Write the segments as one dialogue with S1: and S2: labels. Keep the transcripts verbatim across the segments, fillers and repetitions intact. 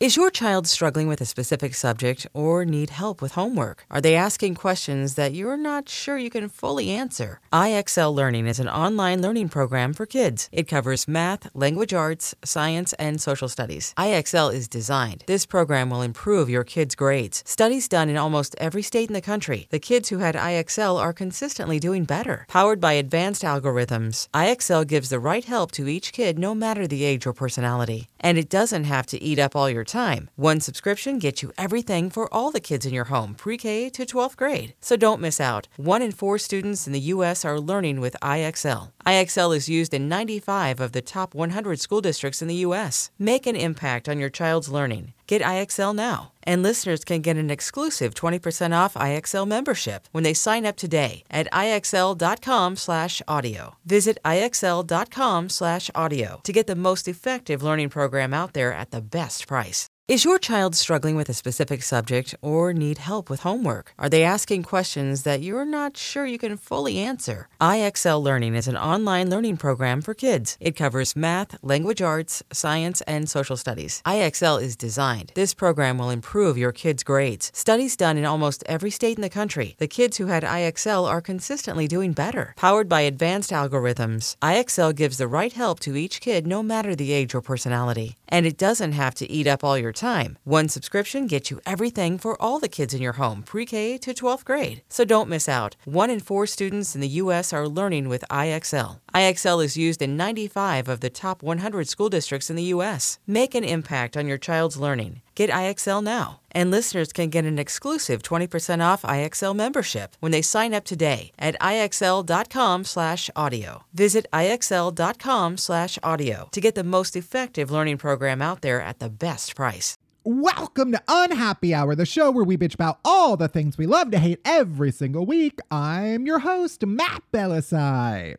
S1: Is your child struggling with a specific subject or need help with homework? Are they asking questions that you're not sure you can fully answer? I X L Learning is an online learning program for kids. It covers math, language arts, science, and social studies. I X L is designed. This program will improve your kids' grades. Studies done in almost every state in the country. The kids who had I X L are consistently doing better. Powered by advanced algorithms, I X L gives the right help to each kid no matter the age or personality. And it doesn't have to eat up all your time. One subscription gets you everything for all the kids in your home, pre-K to twelfth grade. So don't miss out. One in four students in the U S are learning with I X L. I X L is used in ninety-five of the top one hundred school districts in the U S. Make an impact on your child's learning. Get I X L now. And listeners can get an exclusive twenty percent off I X L membership when they sign up today at IXL.com slash audio. Visit IXL.com slash audio to get the most effective learning program out there at the best price. Is your child struggling with a specific subject or need help with homework? Are they asking questions that you're not sure you can fully answer? I X L Learning is an online learning program for kids. It covers math, language arts, science, and social studies. I X L is designed. This program will improve your kids' grades. Studies done in almost every state in the country. The kids who had I X L are consistently doing better. Powered by advanced algorithms, I X L gives the right help to each kid no matter the age or personality. And it doesn't have to eat up all your time. One subscription gets you everything for all the kids in your home, pre-K to twelfth grade. So don't miss out. One in four students in the U S are learning with I X L. I X L is used in ninety-five of the top one hundred school districts in the U S. Make an impact on your child's learning. Get I X L now. And listeners can get an exclusive twenty percent off I X L membership when they sign up today at IXL.com slash audio. Visit IXL.com slash audio to get the most effective learning program out there at the best price.
S2: Welcome to Unhappy Hour, the show where we bitch about all the things we love to hate every single week. I'm your host, Matt Bellassai.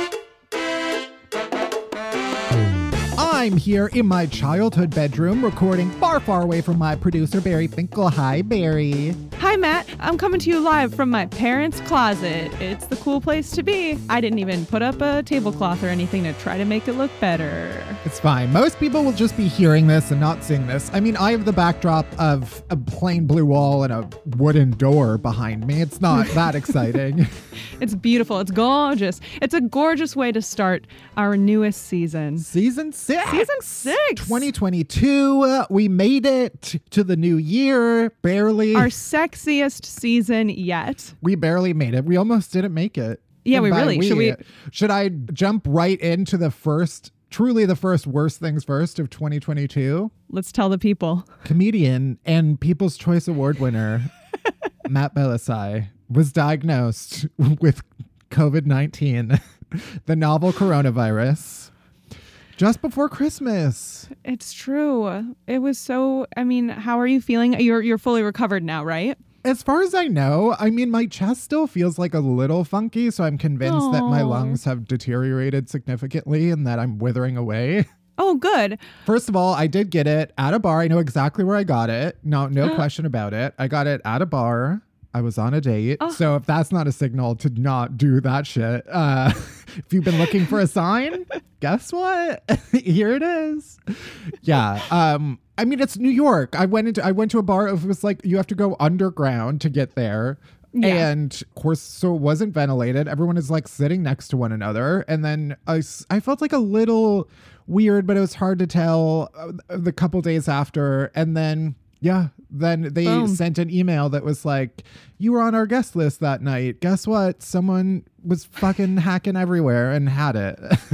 S2: I'm here in my childhood bedroom recording far, far away from my producer, Barry Finkel. Hi, Barry.
S3: Hi, Matt. I'm coming to you live from my parents' closet. It's the cool place to be. I didn't even put up a tablecloth or anything to try to make it look better.
S2: It's fine. Most people will just be hearing this and not seeing this. I mean, I have the backdrop of a plain blue wall and a wooden door behind me. It's not that exciting.
S3: It's beautiful. It's gorgeous. It's a gorgeous way to start our newest season.
S2: Season six.
S3: Season six.
S2: twenty twenty-two. Uh, we made it to the new year. Barely.
S3: Our sexiest season yet.
S2: We barely made it. We almost didn't make it.
S3: Yeah,
S2: And
S3: we
S2: by
S3: really. Should we?
S2: Should I jump right into the first, truly the first worst things first of twenty twenty-two?
S3: Let's tell the people.
S2: Comedian and People's Choice Award winner Matt Bellassai was diagnosed with covid nineteen, the novel coronavirus, just before Christmas.
S3: It's true. It was so, I mean, how are you feeling? You're you're fully recovered now, right?
S2: As far as I know, I mean, my chest still feels like a little funky, so I'm convinced
S3: Aww.
S2: that my lungs have deteriorated significantly and that I'm withering away.
S3: Oh, good.
S2: First of all, I did get it at a bar. I know exactly where I got it. No, no question about it. I got it at a bar. I was on a date.
S3: Oh.
S2: So if that's not a signal to not do that shit, uh, if you've been looking for a sign, guess what? Here it is. Yeah. Um, I mean, it's New York. I went into, I went to a bar. It was like, you have to go underground to get there.
S3: Yeah.
S2: And of course, so it wasn't ventilated. Everyone is like sitting next to one another. And then I, I felt like a little weird, but it was hard to tell uh, the couple days after. And then, yeah, then they
S3: Boom.
S2: sent an email that was like, you were on our guest list that night. Guess what? Someone was fucking hacking everywhere and had it.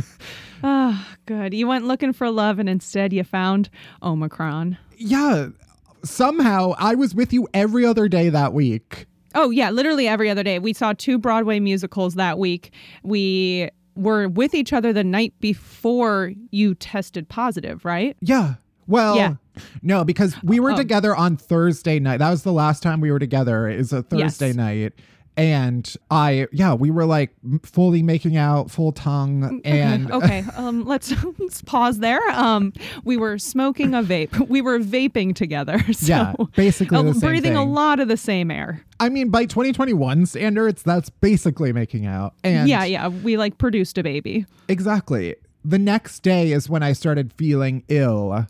S3: Ah, oh, good. You went looking for love and instead you found Omicron.
S2: Yeah. Somehow I was with you every other day that week.
S3: Oh, yeah, literally every other day. We saw two Broadway musicals that week. We were with each other the night before you tested positive, right?
S2: Yeah. Well,
S3: Yeah.
S2: no, because we were
S3: Oh.
S2: together on Thursday night. That was the last time we were together. It was a Thursday
S3: Yes.
S2: night. And I, yeah, we were like fully making out, full tongue. And
S3: okay, um, let's, let's pause there. Um, we were smoking a vape. We were vaping together. So,
S2: yeah, basically the
S3: uh,
S2: same
S3: breathing
S2: thing.
S3: a lot of the same air.
S2: I mean, by twenty twenty-one standards, that's basically making out. And
S3: yeah, yeah. We like produced a baby.
S2: exactly. The next day is when I started feeling ill.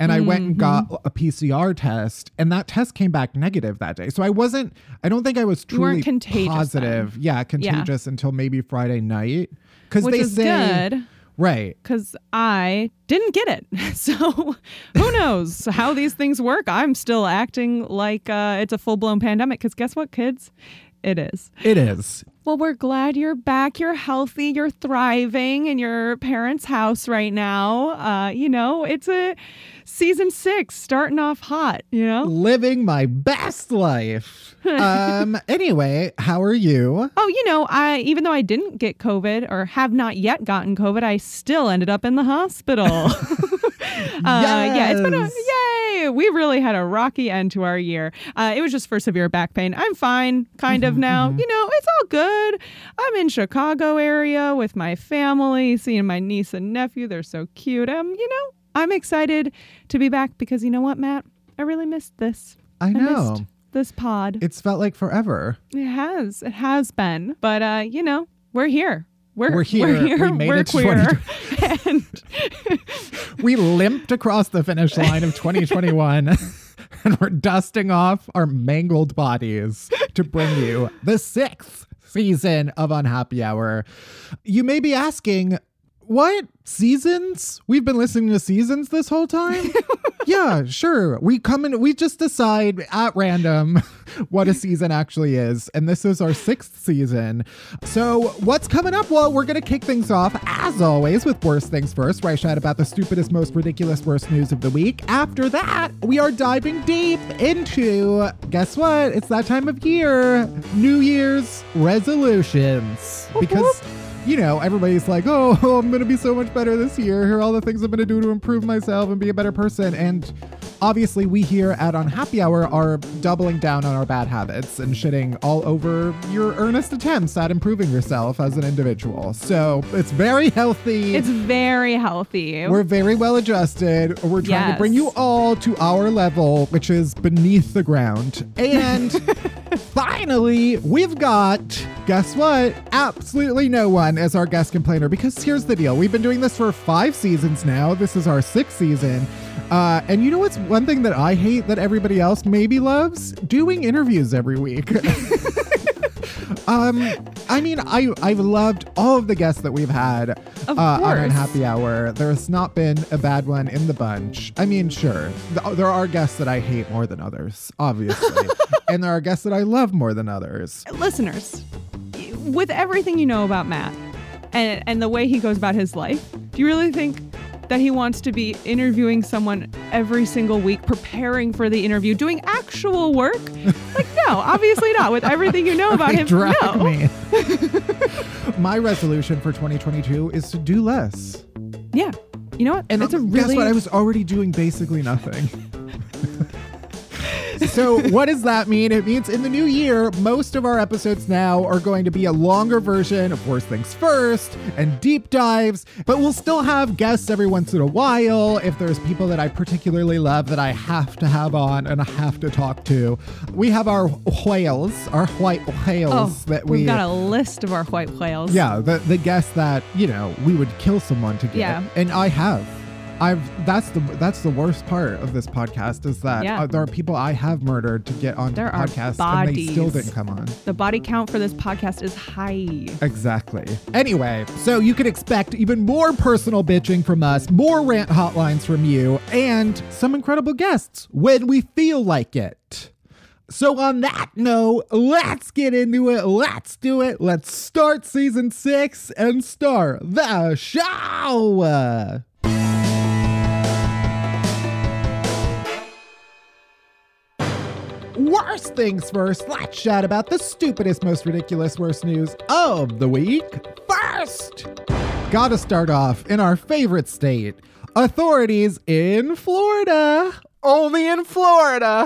S2: And I went and
S3: Mm-hmm.
S2: got a P C R test, and that test came back negative that day. So I wasn't, I don't think I was
S3: You weren't
S2: truly
S3: contagious
S2: positive. Yeah, contagious until maybe Friday night. Because
S3: Which
S2: they
S3: is
S2: say,
S3: good.
S2: right.
S3: Because I didn't get it. So who knows how these things work? I'm still acting like uh, it's a full-blown pandemic because guess what, kids? It is.
S2: It is.
S3: Well, we're glad you're back. You're healthy. You're thriving in your parents' house right now. Uh, you know, it's a season six starting off hot, you know?
S2: Living my best life. um. Anyway, how are you?
S3: Oh, you know, I even though I didn't get COVID or have not yet gotten COVID, I still ended up in the hospital. uh, Yeah, it's been a yay. We really had a rocky end to our year. Uh, it was just for severe back pain. I'm fine, kind of now. You know, it's all good. I'm in Chicago area with my family, seeing my niece and nephew. They're so cute. Um, you know, I'm excited to be back because you know what, Matt? I really missed this.
S2: I know.
S3: missed this pod.
S2: It's felt like forever.
S3: It has. It has been. But, uh, you know, we're here. We're,
S2: We're here.
S3: We're, here.
S2: We made
S3: we're
S2: it to
S3: queer. and
S2: We limped across the finish line of twenty twenty-one. And we're dusting off our mangled bodies to bring you the sixth season of Unhappy Hour. You may be asking, what seasons? We've been listening to seasons this whole time? Yeah, sure. We come in, we just decide at random what a season actually is. And this is our sixth season. So what's coming up? Well, we're going to kick things off, as always, with Worst Things First, where I chat about the stupidest, most ridiculous, worst news of the week. After that, we are diving deep into, guess what? It's that time of year, New Year's resolutions. Because... you know, everybody's like, oh, oh I'm going to be so much better this year. Here are all the things I'm going to do to improve myself and be a better person. And obviously we here at Unhappy Hour are doubling down on our bad habits and shitting all over your earnest attempts at improving yourself as an individual. So it's very healthy.
S3: it's very healthy.
S2: We're very well adjusted. We're trying
S3: Yes.
S2: to bring you all to our level, which is beneath the ground. And finally, we've got, guess what? Absolutely no one as our guest complainer. Because here's the deal. We've been doing this for five seasons now. This is our sixth season. Uh, and you know what's one thing that I hate that everybody else maybe loves? Doing interviews every week. Um, I mean, I, I've loved all of the guests that we've had
S3: Of
S2: uh, on
S3: course.
S2: Unhappy Hour. There's not been a bad one in the bunch. I mean, sure, th- there are guests that I hate more than others, obviously. And there are guests that I love more than others.
S3: Listeners, with everything you know about Matt and, and the way he goes about his life, do you really think that he wants to be interviewing someone every single week, preparing for the interview, doing actual work? Like, no, obviously not. With everything you know about
S2: They
S3: him,
S2: drag
S3: no.
S2: me. My resolution for twenty twenty-two is to do less.
S3: Yeah. You know what?
S2: And
S3: it's a
S2: guess
S3: really
S2: what? I was already doing basically nothing. So what does that mean? It means in the new year, most of our episodes now are going to be a longer version of Worst Things First and deep dives, but we'll still have guests every once in a while if there's people that I particularly love that I have to have on and I have to talk to. We have our whales, our white whales
S3: Oh,
S2: that we...
S3: we've got a list of our white whales.
S2: Yeah, the, the guests that, you know, we would kill someone to get.
S3: Yeah.
S2: And I have. I've that's the that's the worst part of this podcast is that
S3: Yeah.
S2: uh, there are people I have murdered to get on
S3: There
S2: the
S3: are
S2: podcast and they still
S3: bodies.
S2: didn't come on.
S3: The body count for this podcast is high.
S2: Exactly. Anyway, so you can expect even more personal bitching from us, more rant hotlines from you, and some incredible guests when we feel like it. So on that note, let's get into it. Let's do it. Let's start season six and start the show. Worst things first, let's chat about the stupidest, most ridiculous, worst news of the week. First, gotta start off in our favorite state. Authorities in Florida, only in Florida,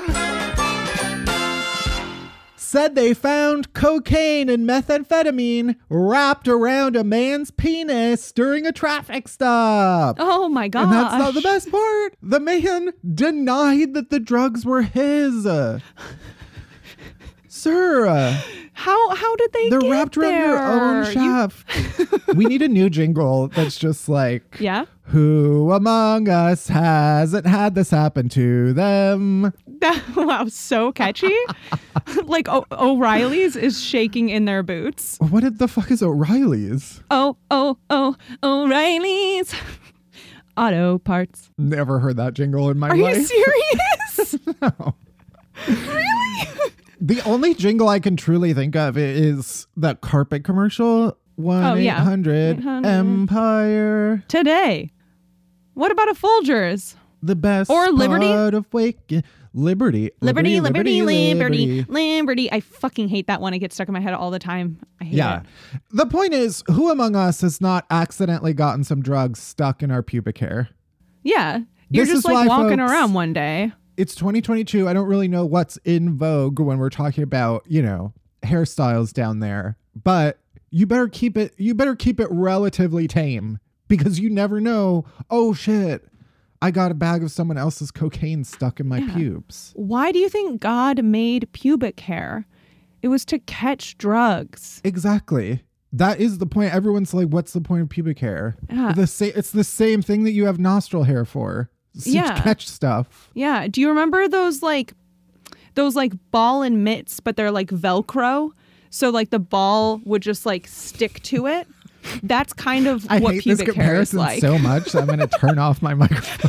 S2: said they found cocaine and methamphetamine wrapped around a man's penis during a traffic stop.
S3: Oh my gosh.
S2: And that's not the best part. The man denied that the drugs were his. Sir, uh,
S3: How how did they
S2: they're
S3: get
S2: wrapped around
S3: there?
S2: your own
S3: You-
S2: shaft. We need a new jingle that's just like,
S3: Yeah.
S2: who among us hasn't had this happen to them?
S3: That, wow, so catchy. Like o- O'Reilly's is shaking in their boots.
S2: What did the fuck is O'Reilly's?
S3: Oh, oh, oh, O'Reilly's. Auto parts.
S2: Never heard that jingle in my
S3: Are
S2: life.
S3: you serious?
S2: No.
S3: Really?
S2: The only jingle I can truly think of is that carpet commercial. one eight hundred
S3: eight hundred
S2: Empire.
S3: Today. What about a Folgers?
S2: The best
S3: Or Liberty?
S2: part of waking. Liberty.
S3: Liberty, liberty, liberty,
S2: liberty.
S3: liberty. I fucking hate that one. It gets stuck in my head all the time. I hate
S2: Yeah.
S3: it.
S2: The point is, who among us has not accidentally gotten some drugs stuck in our pubic hair?
S3: Yeah. You're
S2: This
S3: just
S2: is
S3: like
S2: why,
S3: walking
S2: folks,
S3: around one day.
S2: It's twenty twenty-two. I don't really know what's in vogue when we're talking about, you know, hairstyles down there. But you better keep it you better keep it relatively tame because you never know, oh shit, I got a bag of someone else's cocaine stuck in my
S3: Yeah.
S2: pubes.
S3: Why do you think God made pubic hair? It was to catch drugs.
S2: Exactly. That is the point. Everyone's like, what's the point of pubic hair?
S3: Yeah.
S2: The sa- it's the same thing that you have nostril hair for. It's to
S3: Yeah.
S2: catch stuff.
S3: Yeah. Do you remember those like those like ball and mitts, but they're like Velcro? So like the ball would just like stick to it. That's kind of
S2: I
S3: what
S2: hate this
S3: pubic hair is
S2: comparison
S3: like.
S2: so much that I'm going to turn off my microphone.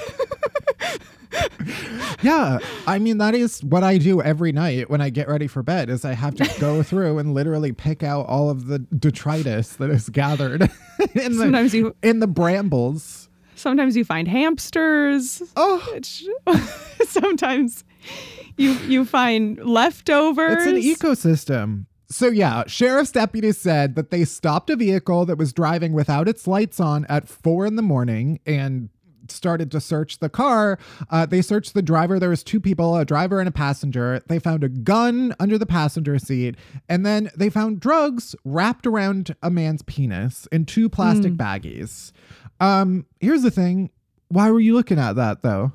S2: Yeah, I mean, that is what I do every night when I get ready for bed is I have to go through and literally pick out all of the detritus that is gathered in, the,
S3: Sometimes you
S2: in the brambles.
S3: sometimes you find hamsters.
S2: Oh,
S3: It's- sometimes you you find leftovers.
S2: it's an ecosystem. So yeah, sheriff's deputies said that they stopped a vehicle that was driving without its lights on at four in the morning and started to search the car. Uh, they searched the driver. There was two people, a driver and a passenger. They found a gun under the passenger seat. And then they found drugs wrapped around a man's penis in two plastic
S3: Mm.
S2: baggies. Um, here's the thing. Why were you looking at that though?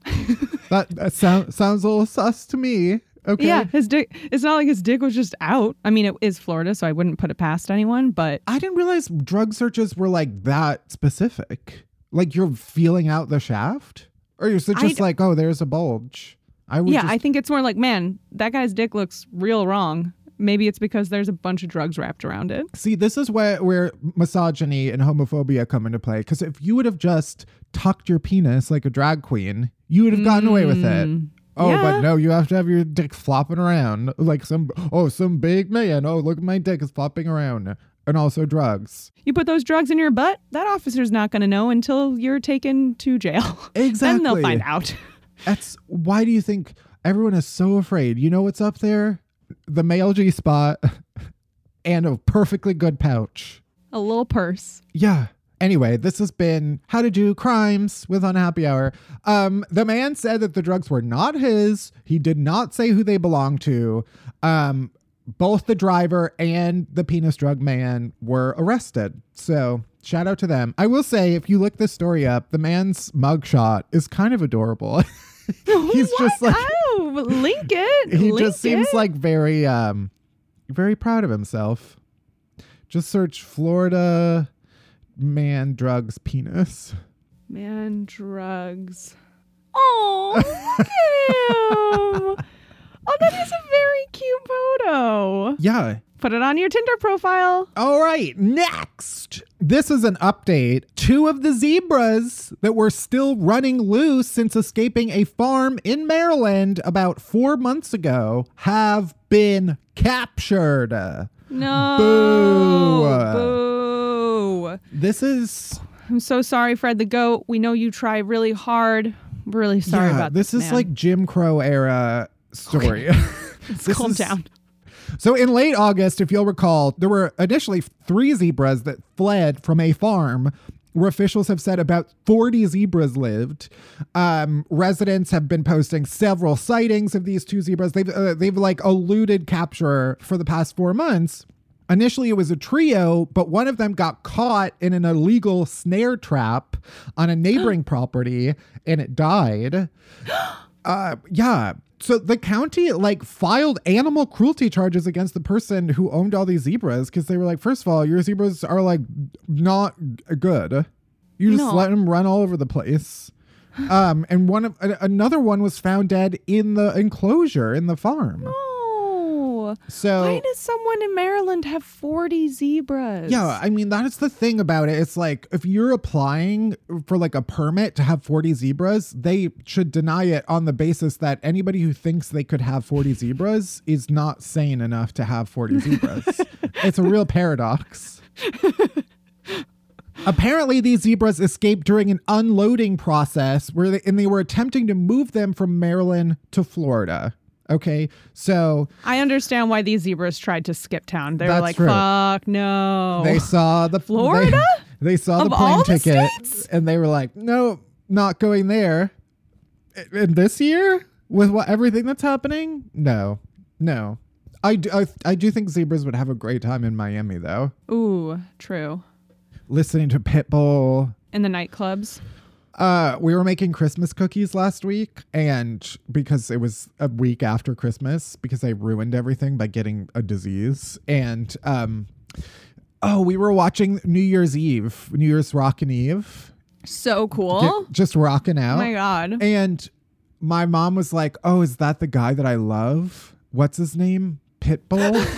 S2: that that sound, sounds a little sus to me. Okay.
S3: Yeah, his dick. It's not like his dick was just out. I mean, it is Florida, so I wouldn't put it past anyone. But
S2: I didn't realize drug searches were like that specific. Like you're feeling out the shaft? Or is it just
S3: I'd-
S2: like, oh, there's a bulge? I would
S3: yeah,
S2: just,
S3: I think it's more like, man, that guy's dick looks real wrong. Maybe it's because there's a bunch of drugs wrapped around it.
S2: see, this is where, where misogyny and homophobia come into play. Because if you would have just tucked your penis like a drag queen, you would have gotten away with it.
S3: Mm,
S2: Oh,
S3: yeah.
S2: but no, you have to have your dick flopping around like some, oh, some big man. Oh, look, my dick is flopping around. And also drugs.
S3: You put those drugs in your butt, that officer's not going to know until you're taken to jail.
S2: Exactly.
S3: Then they'll find out.
S2: That's why do you think everyone is so afraid? You know what's up there? The male G spot and a perfectly good pouch.
S3: A little purse.
S2: Yeah. Anyway, this has been How to Do Crimes with Unhappy Hour. Um, the man said that the drugs were not his. He did not say who they belonged to. Um, both the driver and the penis drug man were arrested. So shout out to them. I will say, if you look this story up, the man's mugshot is kind of adorable. He's just like,
S3: Oh, link it.
S2: he
S3: link
S2: just seems
S3: it.
S2: like very, um, very proud of himself. Just search Florida man drugs penis.
S3: Man, drugs. Oh, look at him. Oh, that is a very cute photo.
S2: Yeah.
S3: Put it on your Tinder profile.
S2: All right, next. This is an update. Two of the zebras that were still running loose since escaping a farm in Maryland about four months ago have been captured.
S3: No.
S2: Boo.
S3: Boo.
S2: This is
S3: I'm so sorry, Fred the Goat. We know you try really hard. We're really sorry
S2: yeah,
S3: about
S2: this.
S3: this.
S2: is
S3: man.
S2: like Jim Crow era story. This
S3: Calm
S2: is-
S3: down.
S2: So in late August, if you'll recall, there were initially three zebras that fled from a farm where officials have said about forty zebras lived. Um, residents have been posting several sightings of these two zebras. They've, uh, they've like eluded capture for the past four months. Initially, it was a trio, but one of them got caught in an illegal snare trap on a neighboring property and it died. Uh, yeah. So the county like filed animal cruelty charges against the person who owned all these zebras because they were like, first of all, your zebras are like not good. You just
S3: No.
S2: let them run all over the place. Um, and one of a, another one was found dead in the enclosure in the farm.
S3: Oh,
S2: So
S3: why does someone in Maryland have forty zebras?
S2: yeah, I mean, that is the thing about it. It's like if you're applying for like a permit to have forty zebras, they should deny it on the basis that anybody who thinks they could have forty zebras is not sane enough to have forty zebras. It's a real paradox. Apparently, these zebras escaped during an unloading process where they, and they were attempting to move them from Maryland to Florida. Okay, so
S3: I understand why these zebras tried to skip town. They were
S2: That's
S3: like,
S2: true.
S3: fuck no.
S2: they saw the
S3: Florida?
S2: They, they saw
S3: Of
S2: the plane
S3: all the
S2: ticket,
S3: states?
S2: and they were like, "No, not going there." And this year, with what everything that's happening, no, no. I do, I, I do think zebras would have a great time in Miami, though.
S3: Ooh, true.
S2: Listening to Pitbull.
S3: In the nightclubs.
S2: Uh, we were making Christmas cookies last week, and because it was a week after Christmas, because I ruined everything by getting a disease. And um, oh, we were watching New Year's Eve, New Year's Rockin' Eve,
S3: So cool.
S2: Get- just rocking out.
S3: Oh my God.
S2: And my mom was like, "Oh, is that the guy that I love? What's his name? Pitbull."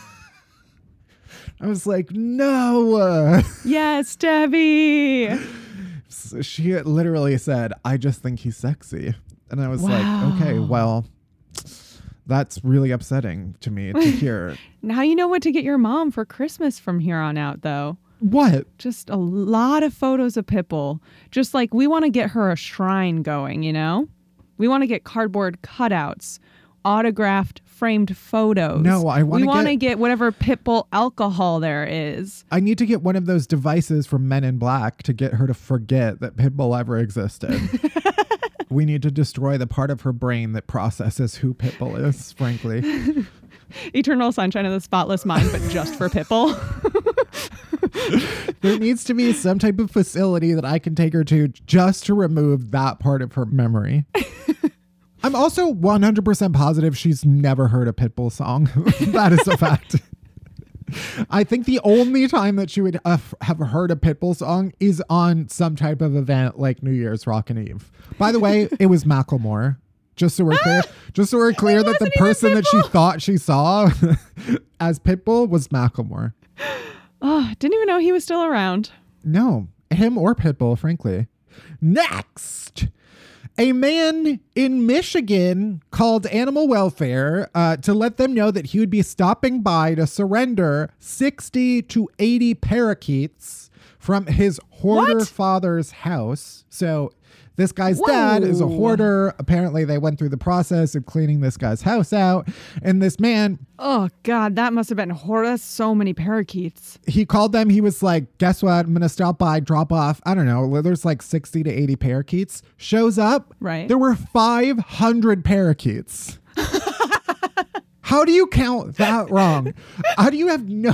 S2: I was like, "No."
S3: Yes, Debbie.
S2: So she literally said, "I just think he's sexy." And I was
S3: Wow.
S2: like, okay, well, that's really upsetting to me to hear.
S3: Now you know what to get your mom for Christmas from here on out, though.
S2: What?
S3: Just a lot of photos of Pitbull. Just like we want to get her a shrine going, you know? We want to get cardboard cutouts, autographed framed photos.
S2: No, I wanna
S3: We want to
S2: get-
S3: get whatever Pitbull alcohol there is.
S2: I need to get one of those devices from Men in Black to get her to forget that Pitbull ever existed. We need to destroy the part of her brain that processes who Pitbull is, frankly.
S3: Eternal Sunshine of the Spotless Mind, but just for Pitbull.
S2: There needs to be some type of facility that I can take her to just to remove that part of her memory. I'm also one hundred percent positive she's never heard a Pitbull song. That is a fact. I think the only time that she would uh, have heard a Pitbull song is on some type of event like New Year's Rockin' Eve. By the way, it was Macklemore. Just so we're clear, just so we're clear that the
S3: wasn't even
S2: person that she thought she saw as Pitbull was Macklemore.
S3: Oh, didn't even know he was still around.
S2: No, him or Pitbull, frankly. Next, a man in Michigan called animal welfare uh, to let them know that he would be stopping by to surrender sixty to eighty parakeets from his hoarder
S3: What?
S2: father's house. So this guy's dad is a
S3: Whoa.
S2: hoarder. Apparently, they went through the process of cleaning this guy's house out. And this man,
S3: Oh, God, that must have been horrible. That's so many parakeets.
S2: he called them. He was like, guess what? I'm going to stop by, drop off. I don't know. There's like sixty to eighty parakeets. Shows up.
S3: Right.
S2: There were five hundred parakeets. How do you count that wrong? How do you have no...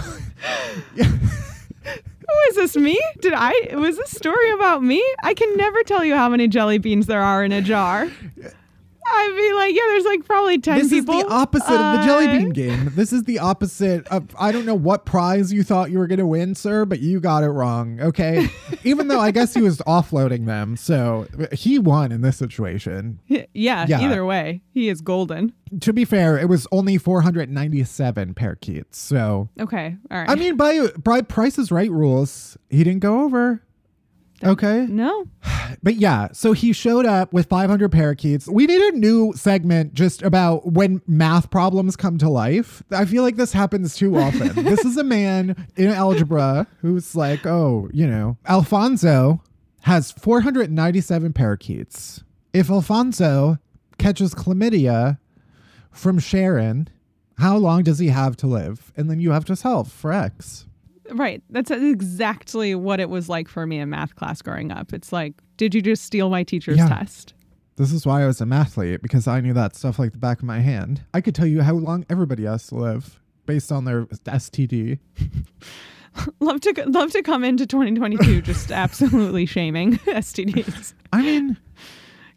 S3: Oh, is this me? Did I? Was this story about me? I can never tell you how many jelly beans there are in a jar. I'd be like, yeah, there's like probably ten
S2: This
S3: people.
S2: is the opposite of the jelly
S3: Uh,
S2: bean game. This is the opposite of, I don't know what prize you thought you were going to win, sir, but you got it wrong, okay? Even though I guess he was offloading them, so he won in this situation.
S3: Yeah,
S2: Yeah.
S3: either way, he is golden.
S2: To be fair, it was only four hundred ninety-seven parakeets, so...
S3: Okay, all right.
S2: I mean, by, by Price is Right rules, he didn't go over. Okay.
S3: no.
S2: But yeah, so he showed up with five hundred parakeets. We need a new segment just about when math problems come to life. I feel like this happens too often. This is a man in algebra who's like, oh, you know, Alfonso has four hundred ninety-seven parakeets. If Alfonso catches chlamydia from Sharon, how long does he have to live? And then you have to solve for X.
S3: Right. That's exactly what it was like for me in math class growing up. It's like, did you just steal my teacher's
S2: Yeah.
S3: test?
S2: This is why I was a mathlete, because I knew that stuff like the back of my hand. I could tell you how long everybody has to live based on their S T D.
S3: Love to love to come into twenty twenty-two just absolutely shaming S T Ds.
S2: I mean,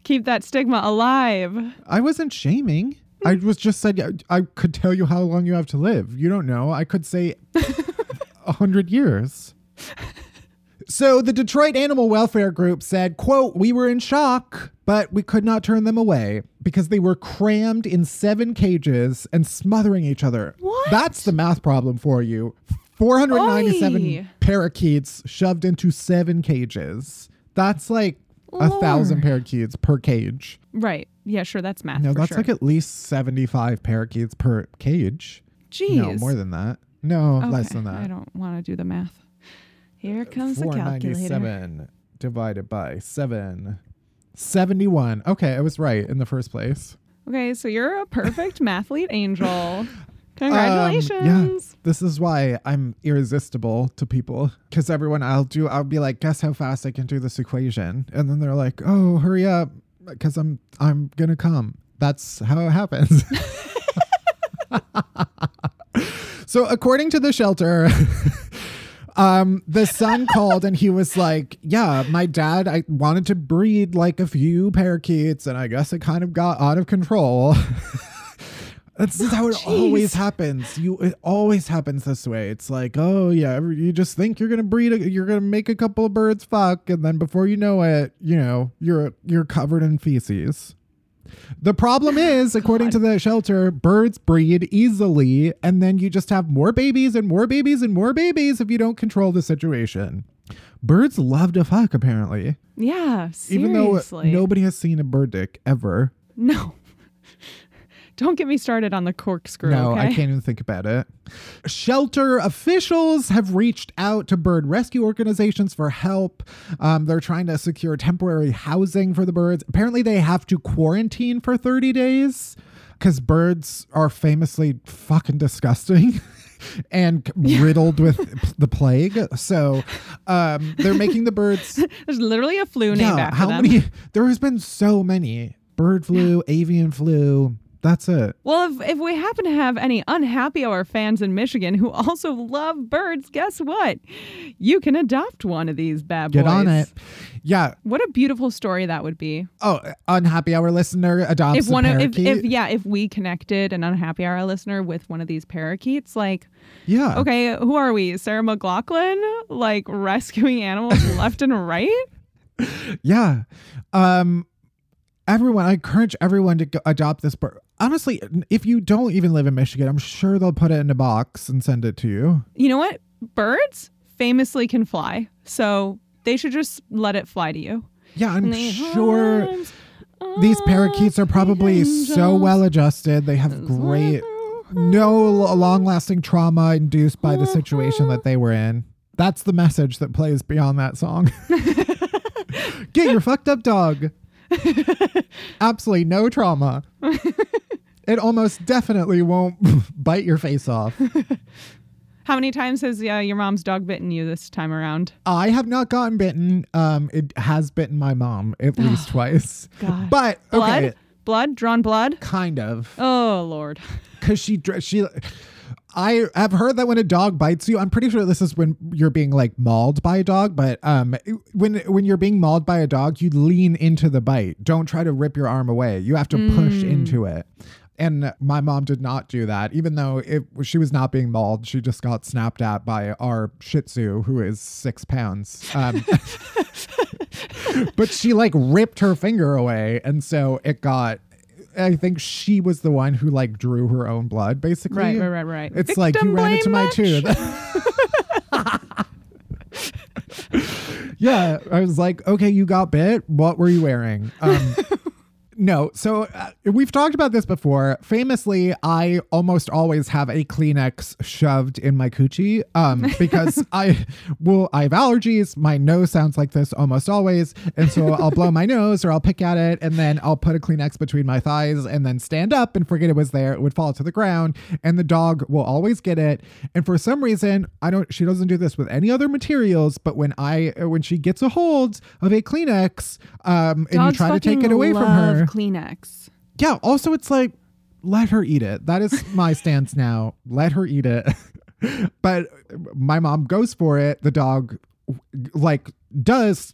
S3: keep that stigma alive.
S2: I wasn't shaming. I was just said I could tell you how long you have to live. You don't know. I could say a hundred years. So the Detroit Animal Welfare Group said, quote, "We were in shock, but we could not turn them away because they were crammed in seven cages and smothering each other."
S3: What?
S2: That's the math problem for you. four hundred ninety-seven
S3: Oy.
S2: parakeets shoved into seven cages. That's like a
S3: Lord.
S2: thousand parakeets per cage.
S3: Right. Yeah, sure. That's math.
S2: No,
S3: for
S2: that's
S3: sure.
S2: like at least seventy-five parakeets per cage.
S3: Jeez.
S2: No, more than that. No,
S3: Okay,
S2: less than that.
S3: I don't want to do the math. Here comes the calculator.
S2: four ninety-seven divided by seven. seventy-one. Okay, I was right in the first place.
S3: Okay, so you're a perfect mathlete angel.
S2: Um,
S3: Congratulations.
S2: yeah, this is why I'm irresistible to people. Because everyone, I'll do, I'll be like, guess how fast I can do this equation, and then they're like, oh, hurry up, because I'm, I'm gonna come. That's how it happens. So according to the shelter, um, the son called and he was like, yeah, my dad, I wanted to breed like a few parakeets and I guess it kind of got out of control. That's just how it
S3: Jeez.
S2: always happens. You, it always happens this way. It's like, oh yeah, you just think you're gonna breed, a, you're gonna make a couple of birds fuck, and then before you know it, you know, you're you're covered in feces. The problem is, according to the shelter, birds breed easily, and then you just have more babies and more babies and more babies if you don't control the situation. Birds love to fuck, apparently.
S3: Yeah, seriously.
S2: Even though nobody has seen a bird dick ever.
S3: No. Don't get me started on the corkscrew.
S2: No,
S3: okay?
S2: I can't even think about it. Shelter officials have reached out to bird rescue organizations for help. Um, they're trying to secure temporary housing for the birds. Apparently, they have to quarantine for thirty days because birds are famously fucking disgusting and riddled with the plague. So um, they're making the birds.
S3: There's literally a flu named
S2: Yeah,
S3: after
S2: how
S3: them.
S2: many? There has been so many. Bird flu, avian flu. That's it.
S3: Well, if, if we happen to have any unhappy hour fans in Michigan who also love birds, guess what? You can adopt one of these bad boys.
S2: Get on it. Yeah.
S3: What a beautiful story that would be.
S2: Oh, unhappy hour listener adopts
S3: If one
S2: a
S3: of, if,
S2: parakeet.
S3: if yeah, if we connected an unhappy hour listener with one of these parakeets, like,
S2: yeah.
S3: okay, who are we? Sarah McLachlan, like rescuing animals left and right?
S2: Yeah. Um, everyone, I encourage everyone to go adopt this bird. Honestly, if you don't even live in Michigan, I'm sure they'll put it in a box and send it to you.
S3: You know what? Birds famously can fly, so they should just let it fly to you.
S2: Yeah, I'm
S3: In the
S2: sure
S3: arms
S2: these parakeets are
S3: of
S2: probably
S3: the
S2: so
S3: angels.
S2: well adjusted. They have great, no long-lasting trauma induced by the situation that they were in. That's the message that plays beyond that song. Get your fucked up dog. Absolutely no trauma. It almost definitely won't bite your face off.
S3: How many times has uh, your mom's dog bitten you this time around?
S2: I have not gotten bitten. Um, it has bitten my mom at least twice.
S3: God.
S2: But
S3: Blood?
S2: okay,
S3: Blood? Drawn blood?
S2: kind of,
S3: Oh, Lord.
S2: because she dr- she. I have heard that when a dog bites you, I'm pretty sure this is when you're being like mauled by a dog, but um, when when you're being mauled by a dog, you lean into the bite. Don't try to rip your arm away. You have to push into it. And my mom did not do that, even though it, she was not being mauled. She just got snapped at by our Shih Tzu, who is six pounds. Um, but she like ripped her finger away. And so it got, I think she was the one who like drew her own blood, basically.
S3: Right, right, right, right.
S2: It's
S3: Victim
S2: like you ran
S3: blame
S2: into my
S3: match?
S2: tooth. Yeah, I was like, okay, you got bit. What were you wearing? Um, no, so uh, we've talked about this before. Famously, I almost always have a Kleenex shoved in my coochie um, because I will. I have allergies. My nose sounds like this almost always, and so I'll blow my nose or I'll pick at it, and then I'll put a Kleenex between my thighs, and then stand up and forget it was there. It would fall to the ground, and the dog will always get it. And for some reason, I don't. She doesn't do this with any other materials, but when I when she gets a hold of a Kleenex, um, and you
S3: Dogs
S2: try to take
S3: fucking
S2: it away from
S3: love
S2: her.
S3: Kleenex.
S2: Yeah. Also, it's like, let her eat it. That is my stance now. Let her eat it. But my mom goes for it. The dog like does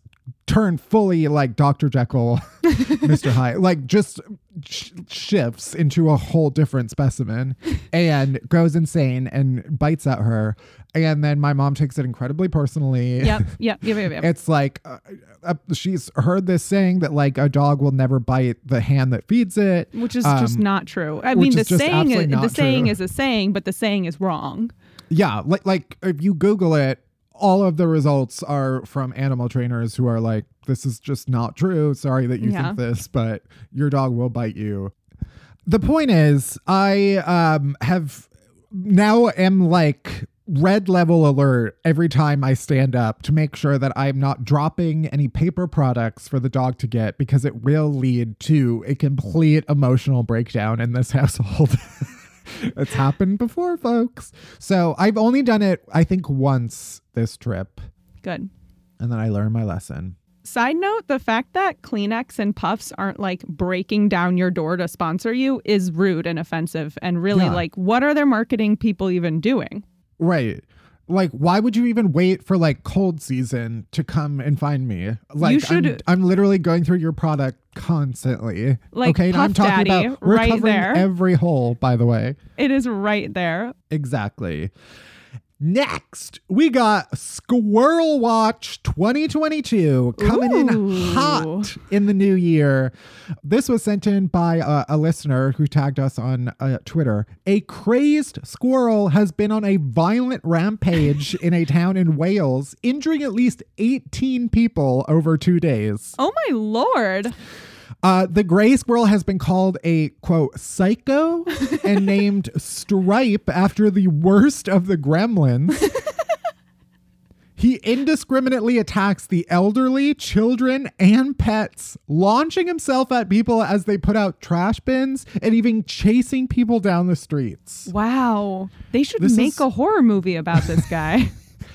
S2: turn fully like Doctor Jekyll, Mister Hyde, like just sh- shifts into a whole different specimen and goes insane and bites at her. And then my mom takes it incredibly personally.
S3: Yep, yep, yep, yep, yep.
S2: It's like uh, uh, she's heard this saying that like a dog will never bite the hand that feeds it,
S3: which is
S2: um,
S3: just not true. I mean, the
S2: is
S3: saying is the saying
S2: true.
S3: is a saying, but the saying is wrong.
S2: Yeah, like like if you Google it, all of the results are from animal trainers who are like, this is just not true. Sorry that you
S3: Yeah.
S2: think this, but your dog will bite you. The point is, I um, have now am like red level alert every time I stand up to make sure that I'm not dropping any paper products for the dog to get, because it will lead to a complete emotional breakdown in this household. It's happened before, folks. So I've only done it, I think, once this trip.
S3: Good.
S2: And then I learned my lesson.
S3: Side note, the fact that Kleenex and Puffs aren't like breaking down your door to sponsor you is rude and offensive. And really,
S2: Yeah.
S3: like, what are their marketing people even doing?
S2: Right. Like, why would you even wait for like cold season to come and find me? Like,
S3: You should-
S2: I'm, I'm literally going through your product constantly.
S3: Like
S2: okay, and I'm
S3: Puff
S2: talking
S3: Daddy,
S2: about we're
S3: right
S2: covering
S3: there.
S2: every hole, by the way.
S3: It is right there.
S2: Exactly. Next, we got Squirrel Watch twenty twenty-two coming
S3: Ooh.
S2: in hot in the new year. This was sent in by a, a listener who tagged us on uh, Twitter. A crazed squirrel has been on a violent rampage in a town in Wales, injuring at least eighteen people over two days.
S3: Oh my Lord.
S2: Uh, the gray squirrel has been called a, quote, psycho and named Stripe after the worst of the gremlins. He indiscriminately attacks the elderly, children, and pets, launching himself at people as they put out trash bins and even chasing people down the streets.
S3: Wow. They should
S2: This
S3: make
S2: is-
S3: a horror movie about this guy.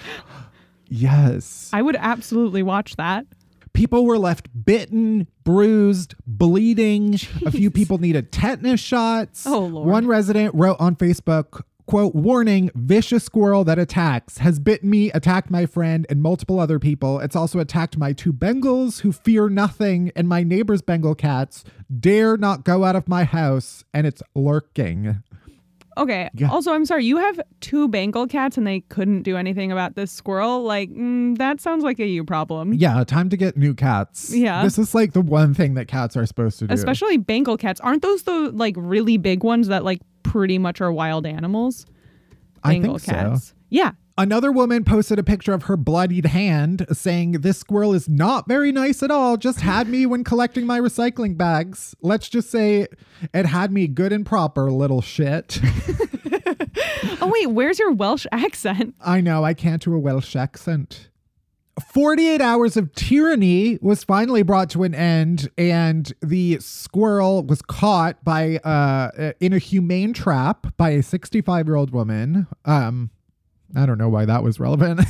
S2: Yes.
S3: I would absolutely watch that.
S2: People were left bitten, bruised, bleeding. A few people needed tetanus shots.
S3: Oh, Lord.
S2: One resident wrote on Facebook, quote, warning, vicious squirrel that attacks has bitten me, attacked my friend, and multiple other people. It's also attacked my two Bengals who fear nothing, and my neighbor's Bengal cats dare not go out of my house, and it's lurking.
S3: Okay.
S2: Yeah.
S3: Also, I'm sorry. You have two Bengal cats and they couldn't do anything about this squirrel. Like, mm, that sounds like a you problem.
S2: Yeah, time to get new cats.
S3: Yeah.
S2: This is like the one thing that cats are supposed to do.
S3: Especially Bengal cats. Aren't those the like really big ones that like pretty much are wild animals?
S2: I
S3: Bengal
S2: think so.
S3: cats. Yeah.
S2: Another woman posted a picture of her bloodied hand saying, this squirrel is not very nice at all. Just had me when collecting my recycling bags. Let's just say it had me good and proper, little shit.
S3: Oh, wait. Where's your Welsh accent?
S2: I know, I can't do a Welsh accent. forty-eight hours of tyranny was finally brought to an end, and the squirrel was caught by uh, in a humane trap by a sixty-five-year-old woman. Um, I don't know why that was relevant.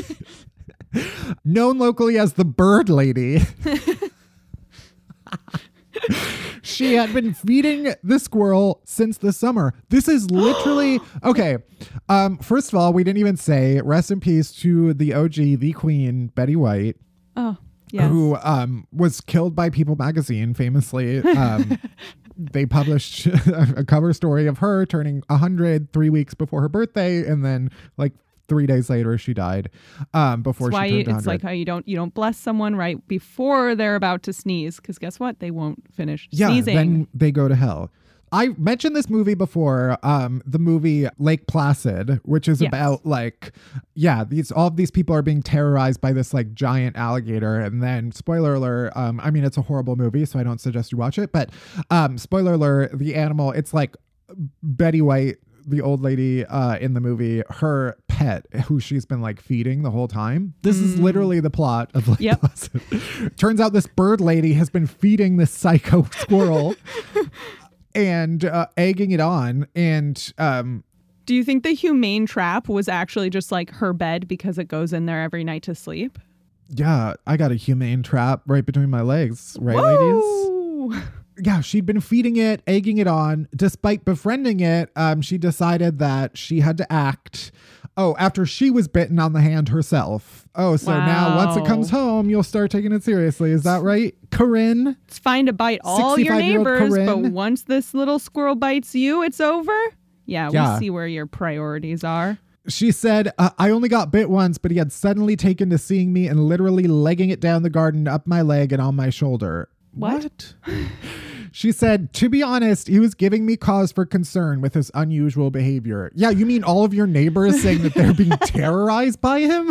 S2: Known locally as the Bird Lady. She had been feeding the squirrel since the summer. This is literally okay. Um, first of all, we didn't even say rest in peace to the O G, the Queen, Betty White.
S3: Oh, yes.
S2: Who um, was killed by People magazine, famously. Um, they published a cover story of her turning one hundred three weeks before her birthday, and then like three days later she died. Um, before
S3: That's
S2: she
S3: why
S2: turned
S3: you,
S2: one hundred.
S3: it's like how you don't you don't bless someone right before they're about to sneeze, because guess what? They won't finish
S2: yeah,
S3: sneezing.
S2: then they go to hell. I mentioned this movie before, um, the movie Lake Placid, which is
S3: Yes.
S2: about like, yeah, these all of these people are being terrorized by this like giant alligator, and then spoiler alert, um, I mean it's a horrible movie, so I don't suggest you watch it, but um, spoiler alert, the animal, it's like Betty White, the old lady uh, in the movie, her pet, who she's been like feeding the whole time. This is literally the plot of Lake
S3: Yep.
S2: Placid. Turns out this bird lady has been feeding this psycho squirrel. And uh, egging it on, and um,
S3: Do you think the humane trap was actually just like her bed because it goes in there every night to sleep?
S2: yeah, I got a humane trap right between my legs, right, ladies?
S3: Woo!
S2: Yeah, she'd been feeding it, egging it on. Despite befriending it, um, she decided that she had to act. Oh, after she was bitten on the hand herself. Oh, so wow. Now once it comes home, you'll start taking it seriously. Is that right, Corinne?
S3: It's fine to bite all your neighbors, but once this little squirrel bites you, it's over? Yeah, yeah. We see where your priorities are.
S2: She said, uh, I only got bit once, but he had suddenly taken to seeing me and literally legging it down the garden up my leg and on my shoulder.
S3: What?
S2: What? She said, to be honest, he was giving me cause for concern with his unusual behavior. Yeah, you mean all of your neighbors saying that they're being terrorized by him?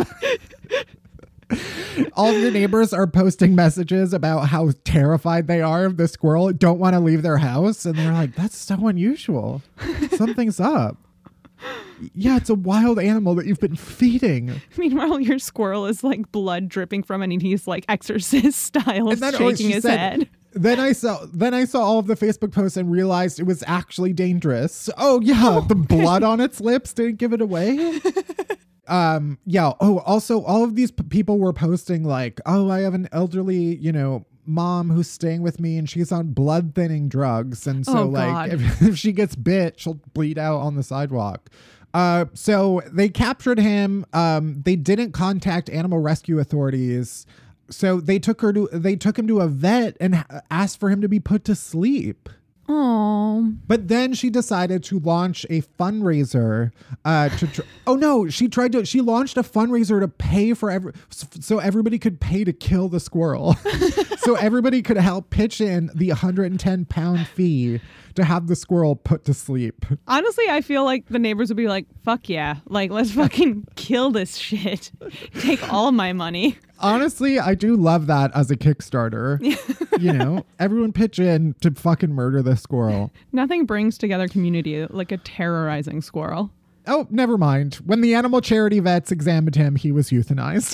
S2: All of your neighbors are posting messages about how terrified they are of the squirrel, don't want to leave their house. And they're like, that's so unusual. Something's up. Yeah, it's a wild animal that you've been feeding.
S3: Meanwhile, your squirrel is like blood dripping from it and he's like exorcist style
S2: then,
S3: shaking his
S2: said,
S3: head.
S2: Then I saw then I saw all of the Facebook posts and realized it was actually dangerous. Oh yeah, the blood on its lips didn't give it away. um yeah, oh also all of these p- people were posting like, "Oh, I have an elderly, you know, mom who's staying with me and she's on blood thinning drugs, and so
S3: oh,
S2: like if, if she gets bit, she'll bleed out on the sidewalk." Uh, so they captured him. Um, they didn't contact animal rescue authorities. So they took her to, they took him to a vet and asked for him to be put to sleep.
S3: Oh.
S2: But then she decided to launch a fundraiser, uh, to, tr- oh no, she tried to, she launched a fundraiser to pay for every, so everybody could pay to kill the squirrel. So everybody could help pitch in the one hundred ten pound fee to have the squirrel put to sleep.
S3: Honestly, I feel like the neighbors would be like, fuck yeah. Like, let's fucking kill this shit. Take all my money.
S2: Honestly, I do love that as a Kickstarter. You know, everyone pitch in to fucking murder this squirrel.
S3: Nothing brings together community like a terrorizing squirrel.
S2: Oh, never mind. When the animal charity vets examined him, he was euthanized.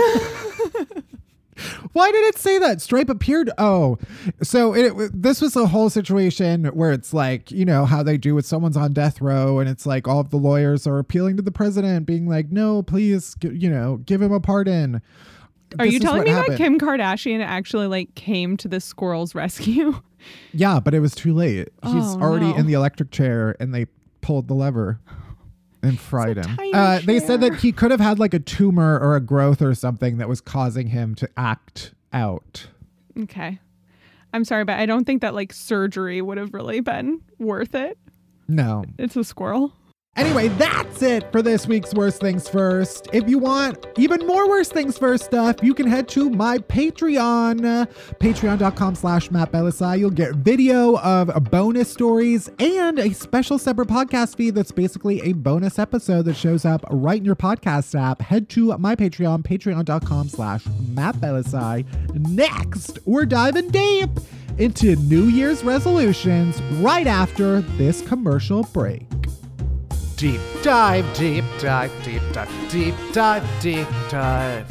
S2: Why did it say that? Stripe appeared. Oh, so it, this was a whole situation where it's like, you know, how they do with someone's on death row. And it's like all of the lawyers are appealing to the president being like, no, please, you know, give him a pardon.
S3: Are
S2: This
S3: you telling me
S2: happened.
S3: that Kim Kardashian actually like came to the squirrel's rescue?
S2: Yeah, but it was too late. He's
S3: oh,
S2: already
S3: no.
S2: in the electric chair and they pulled the lever and fried him.
S3: Uh,
S2: they said that he could have had like a tumor or a growth or something that was causing him to act out.
S3: Okay. I'm sorry, but I don't think that like surgery would have really been worth it.
S2: No.
S3: It's a squirrel.
S2: Anyway, that's it for this week's Worst Things First. If you want even more Worst Things First stuff, you can head to my Patreon, patreon.com slash Matt Belisai. You'll get video of bonus stories and a special separate podcast feed that's basically a bonus episode that shows up right in your podcast app. Head to my Patreon, patreon.com slash Matt Belisai. Next, we're diving deep into New Year's resolutions right after this commercial break.
S4: Deep dive, deep dive, deep dive, deep dive, deep dive.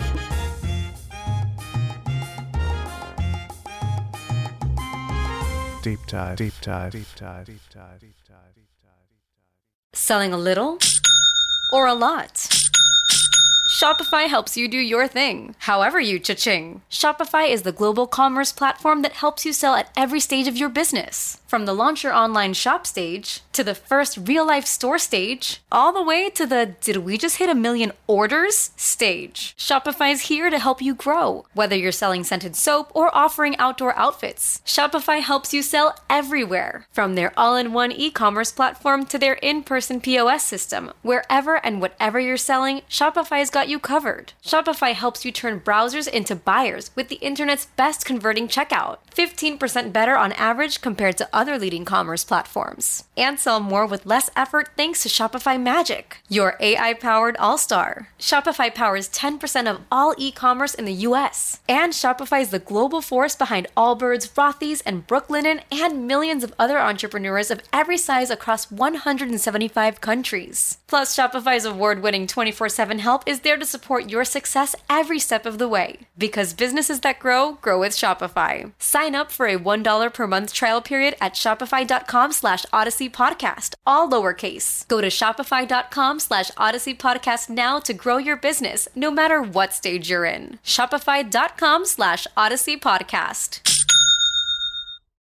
S4: Deep dive, deep dive, deep dive, deep dive, deep dive, deep dive.
S5: Selling a little or a lot? Shopify helps you do your thing, however you cha-ching. Shopify is the global commerce platform that helps you sell at every stage of your business. From the launch your online shop stage, to the first real-life store stage, all the way to the did we just hit a million orders stage. Shopify's here to help you grow. Whether you're selling scented soap or offering outdoor outfits, Shopify helps you sell everywhere. From their all-in-one e-commerce platform to their in-person P O S system, wherever and whatever you're selling, Shopify's got you covered. Shopify helps you turn browsers into buyers with the internet's best converting checkout. fifteen percent better on average compared to other leading commerce platforms. And sell more with less effort thanks to Shopify Magic, your A I-powered all-star. Shopify powers ten percent of all e-commerce in the U S. And Shopify is the global force behind Allbirds, Rothy's, and Brooklinen, and millions of other entrepreneurs of every size across one hundred seventy-five countries. Plus, Shopify's award-winning twenty-four seven help is there to support your success every step of the way. Because businesses that grow, grow with Shopify. Sign up for a one dollar per month trial period at shopify.com slash Odyssey Podcast, all lowercase. Go to shopify.com slash Odyssey Podcast now to grow your business, no matter what stage you're in. Shopify.com slash Odyssey Podcast.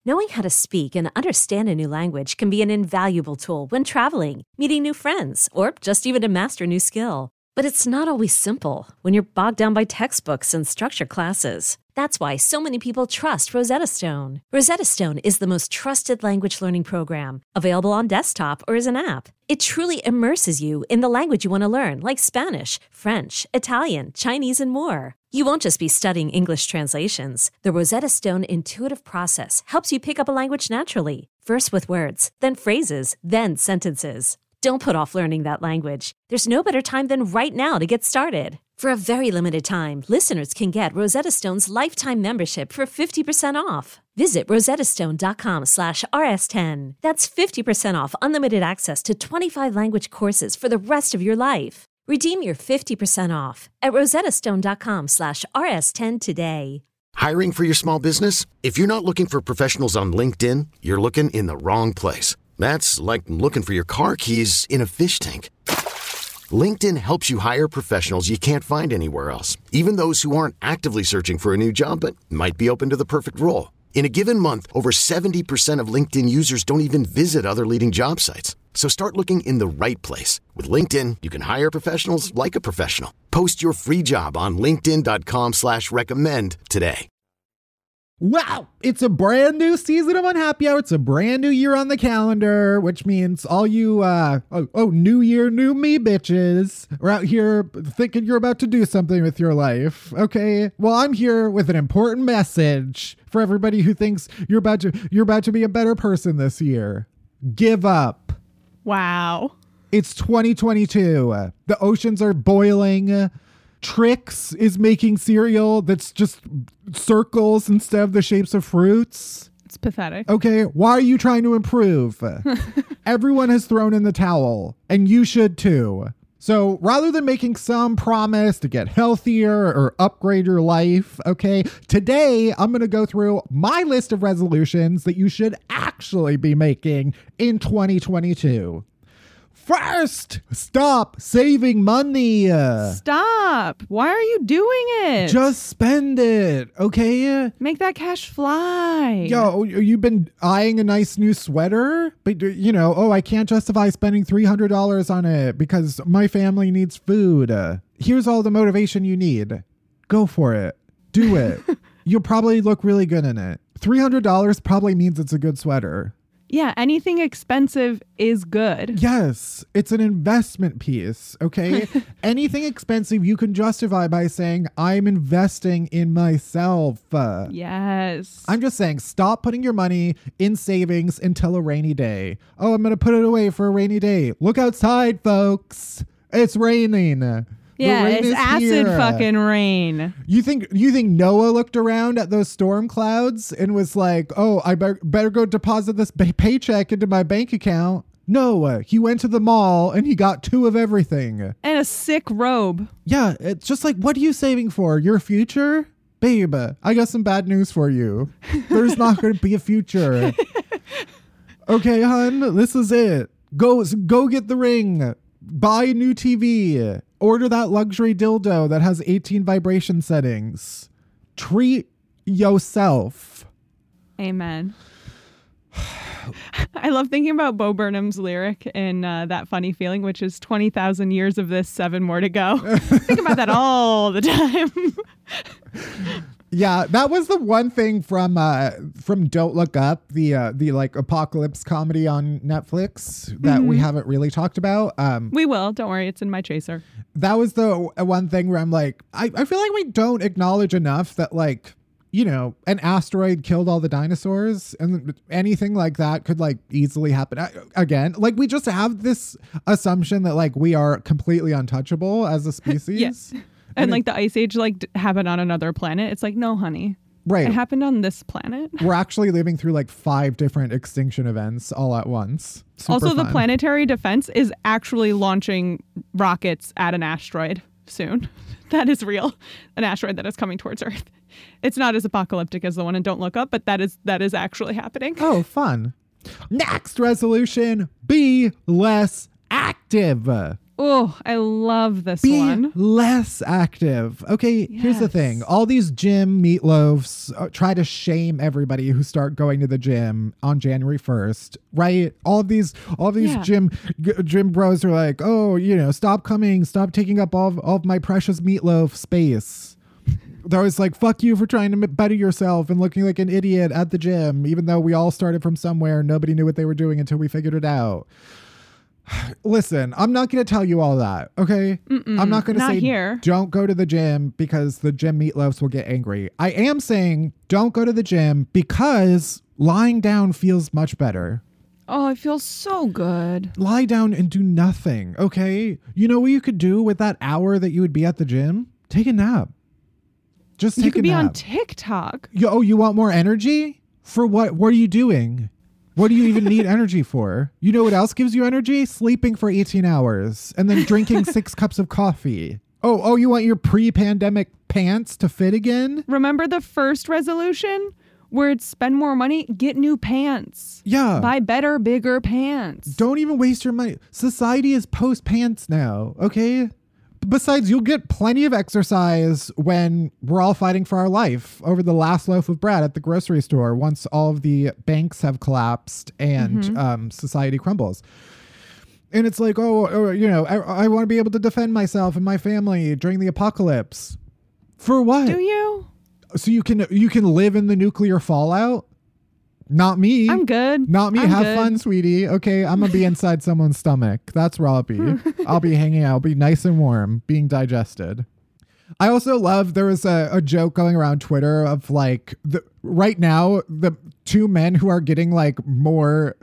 S6: Knowing how to speak and understand a new language can be an invaluable tool when traveling, meeting new friends, or just even to master a new skill. But it's not always simple when you're bogged down by textbooks and structured classes. That's why so many people trust Rosetta Stone. Rosetta Stone is the most trusted language learning program, available on desktop or as an app. It truly immerses you in the language you want to learn, like Spanish, French, Italian, Chinese, and more. You won't just be studying English translations. The Rosetta Stone intuitive process helps you pick up a language naturally, first with words, then phrases, then sentences. Don't put off learning that language. There's no better time than right now to get started. For a very limited time, listeners can get Rosetta Stone's lifetime membership for fifty percent off. Visit rosettastone.com slash rs10. That's fifty percent off unlimited access to twenty-five language courses for the rest of your life. Redeem your fifty percent off at rosettastone.com slash rs10 today.
S7: Hiring for your small business? If you're not looking for professionals on LinkedIn, you're looking in the wrong place. That's like looking for your car keys in a fish tank. LinkedIn helps you hire professionals you can't find anywhere else, even those who aren't actively searching for a new job but might be open to the perfect role. In a given month, over seventy percent of LinkedIn users don't even visit other leading job sites. So start looking in the right place. With LinkedIn, you can hire professionals like a professional. Post your free job on linkedin.com slash recommend today.
S2: Wow, it's a brand new season of Unhappy Hour. It's a brand new year on the calendar, which means all you, uh, oh, oh, new year, new me bitches are out here thinking you're about to do something with your life. Okay, well, I'm here with an important message for everybody who thinks you're about to, you're about to be a better person this year. Give up.
S3: Wow.
S2: It's twenty twenty-two. The oceans are boiling. Trix is making cereal that's just circles instead of the shapes of fruits.
S3: It's pathetic.
S2: Okay, why are you trying to improve? Everyone has thrown in the towel, and you should too. So rather than making some promise to get healthier or upgrade your life, okay, today I'm going to go through my list of resolutions that you should actually be making in twenty twenty-two. First, stop saving money.
S3: Stop. Why are you doing it?
S2: Just spend it, okay?
S3: Make that cash fly.
S2: Yo, you've been eyeing a nice new sweater, but you know, oh, I can't justify spending three hundred dollars on it because my family needs food. Here's all the motivation you need. Go for it. Do it. You'll probably look really good in it. three hundred dollars probably means it's a good sweater.
S3: Yeah, anything expensive is good.
S2: Yes, it's an investment piece, okay? Anything expensive you can justify by saying, I'm investing in myself.
S3: Yes.
S2: I'm just saying, stop putting your money in savings until a rainy day. Oh, I'm going to put it away for a rainy day. Look outside, folks. It's raining.
S3: Yeah,
S2: rain
S3: it's
S2: is
S3: acid
S2: here.
S3: fucking rain.
S2: You think you think Noah looked around at those storm clouds and was like, oh, I better, better go deposit this pay- paycheck into my bank account? No, he went to the mall and he got two of everything.
S3: And a sick robe.
S2: Yeah, it's just like, what are you saving for? Your future? Babe, I got some bad news for you. There's not going to be a future. Okay, hun, this is it. Go, go get the ring. Buy a new T V. Order that luxury dildo that has eighteen vibration settings. Treat yourself.
S3: Amen. I love thinking about Bo Burnham's lyric in uh, That Funny Feeling, which is twenty thousand years of this, seven more to go. Think about that all the time.
S2: Yeah, that was the one thing from uh, from Don't Look Up, the uh, the like apocalypse comedy on Netflix that
S3: Mm-hmm.
S2: we haven't really talked about. Um,
S3: We will. Don't worry. It's in my chaser.
S2: that was the one thing where I'm like, I, I feel like we don't acknowledge enough that, like, you know, an asteroid killed all the dinosaurs and anything like that could like easily happen again. Like, we just have this assumption that like we are completely untouchable as a species.
S3: Yes. And, and like it, the ice age like d- happened on another planet. It's like, no, honey.
S2: Right.
S3: It happened on this planet.
S2: We're actually living through like five different extinction events all at once. Super
S3: also,
S2: fun.
S3: the planetary defense is actually launching rockets at an asteroid soon. That is real. An asteroid that is coming towards Earth. It's not as apocalyptic as the one in Don't Look Up, but that is that is actually happening.
S2: Oh, fun. Next resolution, be less active.
S3: Oh, I love this
S2: Be
S3: one.
S2: less active. Okay, here's the
S3: Yes.
S2: thing. All these gym meatloafs uh, try to shame everybody who start going to the gym on January first, right? All of these all of these
S3: Yeah.
S2: gym g- gym bros are like, "Oh, you know, stop coming, stop taking up all of, all of my precious meatloaf space." They're always like, "Fuck you for trying to m- better yourself and looking like an idiot at the gym," even though we all started from somewhere. Nobody knew what they were doing until we figured it out. Listen, I'm not going to tell you all that, okay?
S3: Mm-mm,
S2: I'm not going to
S3: not
S2: say
S3: here.
S2: don't go to the gym because the gym meatloafs will get angry. I am saying don't go to the gym because lying down feels much better.
S3: Oh, it feels so good.
S2: Lie down and do nothing, okay? You know what you could do with that hour that you would be at the gym? Take a nap. Just take
S3: You could
S2: a
S3: be
S2: nap.
S3: on TikTok.
S2: You, oh, you want more energy? For what? What are you doing? What do you even need energy for? You know what else gives you energy? Sleeping for eighteen hours and then drinking six cups of coffee. Oh, oh, you want your pre-pandemic pants to fit again?
S3: Remember the first resolution where it's spend more money, get new pants.
S2: Yeah.
S3: Buy better, bigger pants.
S2: Don't even waste your money. Society is post pants now, okay? Besides, you'll get plenty of exercise when we're all fighting for our life over the last loaf of bread at the grocery store once all of the banks have collapsed and
S3: Mm-hmm.
S2: um, society crumbles. And it's like, oh, oh you know, I, I want to be able to defend myself and my family during the apocalypse. For what?
S3: Do you?
S2: So you can you can live in the nuclear fallout? Not me.
S3: I'm good.
S2: Not me.
S3: I'm
S2: Have
S3: good.
S2: fun, sweetie. Okay, I'm gonna be inside someone's stomach. That's where I'll be. I'll be hanging out. I'll be nice and warm, being digested. I also love there was a, a joke going around Twitter of like the right now the two men who are getting like more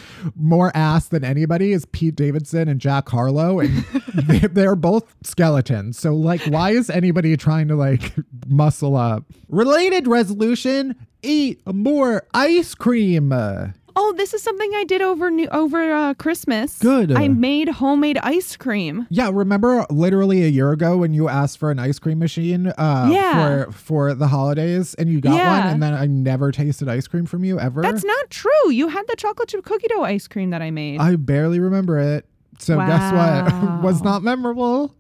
S2: more ass than anybody is Pete Davidson and Jack Harlow, and they, they're both skeletons. So like, why is anybody trying to like muscle up? Related resolution: eat more ice cream.
S3: Oh, this is something I did over new, over uh, Christmas.
S2: Good.
S3: I made homemade ice cream.
S2: Yeah, remember literally a year ago when you asked for an ice cream machine uh,
S3: Yeah.
S2: for for the holidays and you got
S3: Yeah.
S2: one, and then I never tasted ice cream from you ever?
S3: That's not true. You had the chocolate chip cookie dough ice cream that I made.
S2: I barely remember it. So guess what?
S3: Wow.
S2: Was not memorable.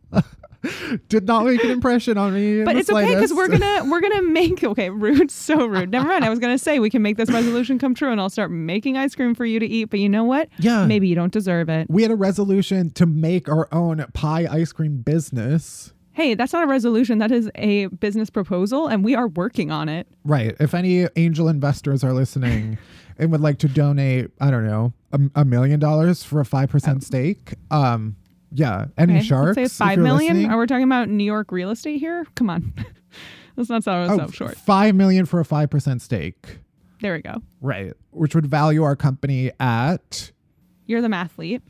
S2: Did not make an impression on me. in
S3: but
S2: the
S3: it's okay because
S2: slightest.
S3: we're gonna we're gonna make okay rude so rude. Never mind. I was gonna say we can make this resolution come true and I'll start making ice cream for you to eat. But you know what?
S2: Yeah.
S3: Maybe you don't deserve it.
S2: We had a resolution to make our own pie ice cream business.
S3: Hey, that's not a resolution. That is a business proposal, and we are working on it.
S2: Right. If any angel investors are listening and would like to donate, I don't know, a, a million dollars for a five percent stake, um, yeah. Any
S3: Okay,
S2: sharks?
S3: Let's
S2: if
S3: say five
S2: you're
S3: million.
S2: listening?
S3: Are we talking about New York real estate here? Come on, let's not sell
S2: Oh,
S3: ourselves short.
S2: five million for a five percent stake.
S3: There we go.
S2: Right. Which would value our company at
S3: You're the mathlete.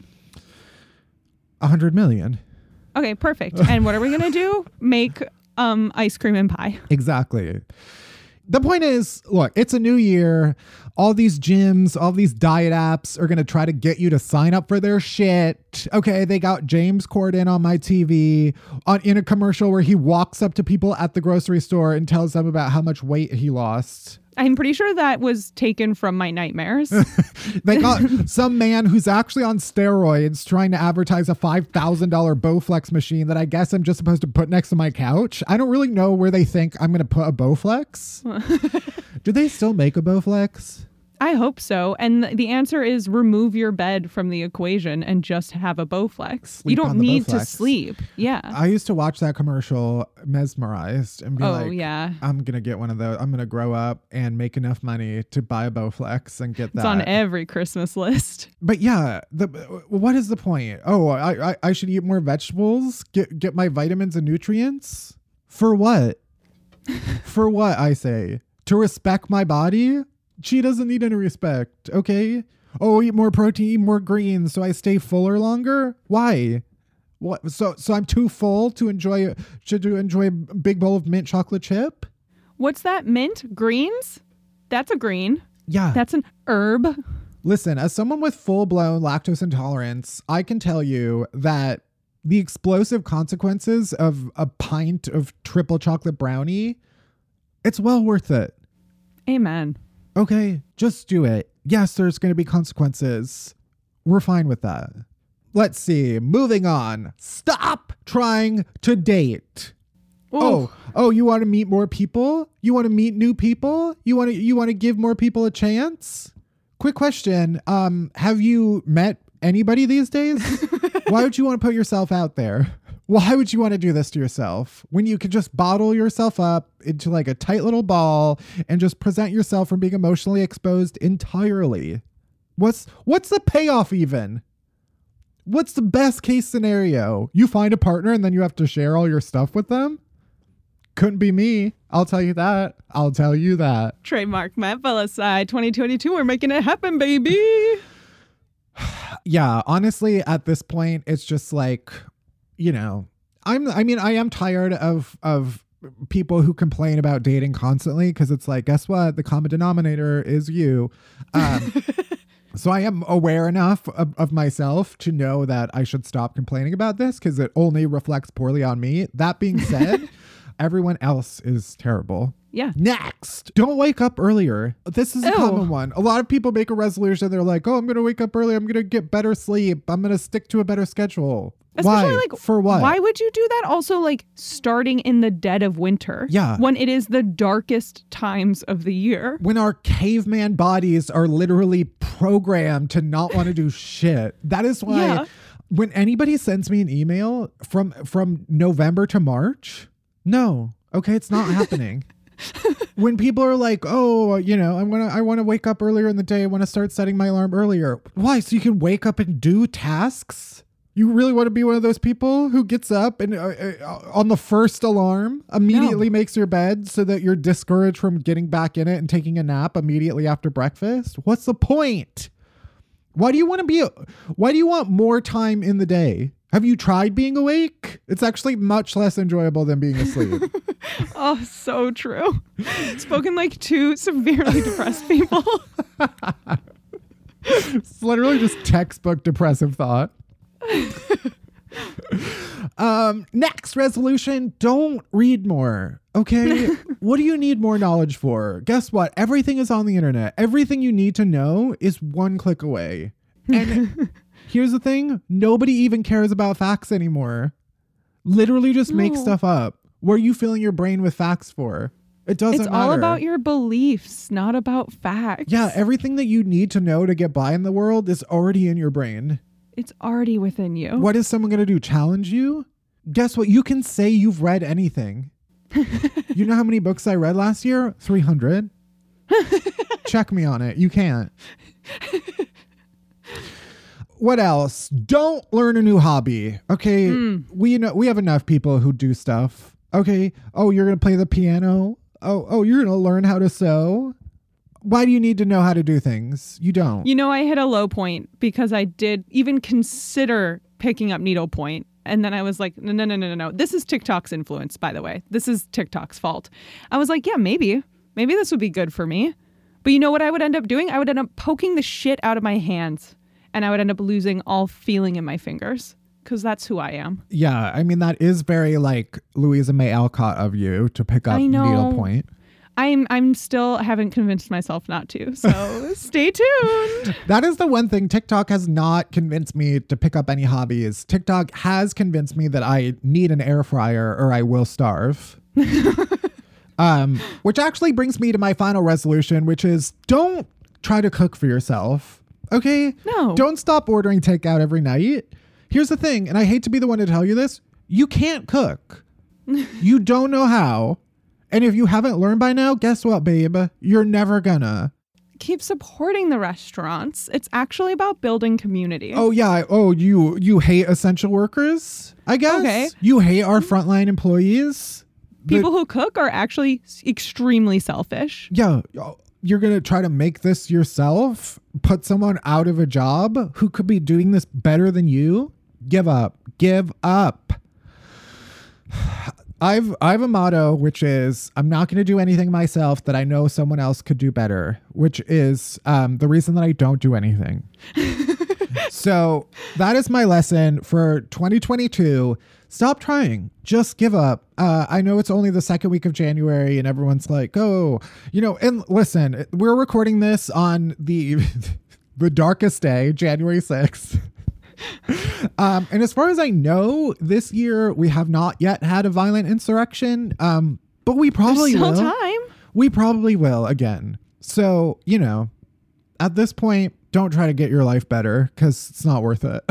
S2: a hundred million.
S3: Okay, perfect. And what are we gonna do? Make um ice cream and pie.
S2: Exactly. The point is, look, it's a new year. All these gyms, all these diet apps are going to try to get you to sign up for their shit. Okay, they got James Corden on my T V on in a commercial where he walks up to people at the grocery store and tells them about how much weight he lost.
S3: I'm pretty sure that was taken from my nightmares.
S2: They got some man who's actually on steroids trying to advertise a five thousand dollars Bowflex machine that I guess I'm just supposed to put next to my couch. I don't really know where they think I'm going to put a Bowflex. Do they still make a Bowflex?
S3: I hope so. And th- the answer is remove your bed from the equation and just have a Bowflex.
S2: Sleep
S3: you
S2: on
S3: don't
S2: the
S3: need to
S2: Bowflex.
S3: sleep. Yeah.
S2: I used to watch that commercial mesmerized and be
S3: oh,
S2: like,
S3: yeah.
S2: I'm going to get one of those. I'm going to grow up and make enough money to buy a Bowflex and get that.
S3: It's on every Christmas list.
S2: But yeah, the what is the point? Oh, I, I, I should eat more vegetables, get, get my vitamins and nutrients? For what? For what, I say? To respect my body? She doesn't need any respect, okay? Oh, eat more protein, eat more greens so I stay fuller longer? Why? What? So so I'm too full to enjoy should to enjoy a big bowl of mint chocolate chip?
S3: What's that? Mint? Greens? That's a green.
S2: Yeah.
S3: That's an herb.
S2: Listen, as someone with full-blown lactose intolerance, I can tell you that the explosive consequences of a pint of triple chocolate brownie, it's well worth it.
S3: Amen.
S2: Okay, just do it. Yes, there's going to be consequences. We're fine with that. let's see. Moving on. Stop trying to date. Oh, oh, you want to meet more people? You want to meet new people? You want to you want to give more people a chance? Quick question. Um, have you met anybody these days? Why would you want to put yourself out there? Why would you want to do this to yourself when you could just bottle yourself up into like a tight little ball and just present yourself from being emotionally exposed entirely? What's what's the payoff even? What's the best case scenario? You find a partner and then you have to share all your stuff with them? Couldn't be me. I'll tell you that. I'll tell you that.
S3: Trademark Matt Bellassai, twenty twenty-two. We're making it happen, baby.
S2: Yeah, honestly, at this point, it's just like, you know, I'm, I mean, I am tired of, of people who complain about dating constantly because it's like, guess what? The common denominator is you. Um, so I am aware enough of, of myself to know that I should stop complaining about this because it only reflects poorly on me. That being said, everyone else is terrible.
S3: Yeah.
S2: Next, don't wake up earlier. This is a
S3: Ew.
S2: common one. A lot of people make a resolution. They're like, oh, I'm going to wake up early. I'm going to get better sleep. I'm going to stick to a better schedule.
S3: Especially
S2: Why?
S3: like
S2: For what?
S3: Why would you do that? Also, like starting in the dead of winter.
S2: Yeah.
S3: When it is the darkest times of the year.
S2: When our caveman bodies are literally programmed to not want to do shit. That is why
S3: Yeah.
S2: when anybody sends me an email from from November to March, no. Okay, it's not happening. When people are like, oh, you know, I'm gonna, I want to wake up earlier in the day. I want to start setting my alarm earlier. Why? So you can wake up and do tasks? You really want to be one of those people who gets up and uh, uh, on the first alarm immediately
S3: No.
S2: makes your bed so that you're discouraged from getting back in it and taking a nap immediately after breakfast? What's the point? Why do you want to be, why do you want more time in the day? Have you tried being awake? It's actually much less enjoyable than being asleep.
S3: Oh, so true. Spoken like two severely depressed people.
S2: It's literally just textbook depressive thought. um, next resolution, don't read more. Okay. What do you need more knowledge for? Guess what? Everything is on the internet. Everything you need to know is one click away. And here's the thing. Nobody even cares about facts anymore. Literally just make
S3: No.
S2: stuff up. What are you filling your brain with facts for? It doesn't
S3: It's
S2: matter.
S3: all about your beliefs, not about facts.
S2: Yeah, everything that you need to know to get by in the world is already in your brain.
S3: It's already within you.
S2: What is someone going to do? Challenge you? Guess what? You can say you've read anything. You know how many books I read last year? three hundred. Check me on it. You can't. What else? Don't learn a new hobby. Okay.
S3: Mm.
S2: We know we have enough people who do stuff. Okay. Oh, you're going to play the piano. Oh, oh, you're going to learn how to sew. Why do you need to know how to do things? You don't.
S3: You know, I hit a low point because I did even consider picking up needlepoint. And then I was like, no, no, no, no, no, no. This is TikTok's influence, by the way. This is TikTok's fault. I was like, yeah, maybe. Maybe this would be good for me. But you know what I would end up doing? I would end up poking the shit out of my hands. And I would end up losing all feeling in my fingers. Because that's who I am.
S2: Yeah. I mean, that is very like Louisa May Alcott of you to pick up
S3: I know.
S2: needlepoint.
S3: I'm I'm still haven't convinced myself not to. So stay tuned.
S2: That is the one thing. TikTok has not convinced me to pick up any hobbies. TikTok has convinced me that I need an air fryer or I will starve. um, which actually brings me to my final resolution, which is don't try to cook for yourself. Okay?
S3: No.
S2: Don't stop ordering takeout every night. Here's the thing, and I hate to be the one to tell you this. You can't cook. You don't know how. And if you haven't learned by now, guess what, babe? You're never gonna.
S3: Keep supporting the restaurants. It's actually about building community.
S2: Oh yeah. Oh, you you hate essential workers? I guess.
S3: Okay.
S2: You hate our frontline employees? The-
S3: People who cook are actually s- extremely selfish.
S2: Yeah. You're gonna try to make this yourself? Put someone out of a job who could be doing this better than you? Give up. Give up. I've I have a motto, which is I'm not going to do anything myself that I know someone else could do better, which is um, the reason that I don't do anything. So that is my lesson for twenty twenty-two. Stop trying. Just give up. Uh, I know it's only the second week of January and everyone's like, oh, you know, and listen, we're recording this on the the darkest day, January sixth. Um, and as far as I know, this year we have not yet had a violent insurrection, um, but we probably
S3: There's still
S2: will.
S3: time.
S2: We probably will again. So, you know, at this point, don't try to get your life better because it's not worth it.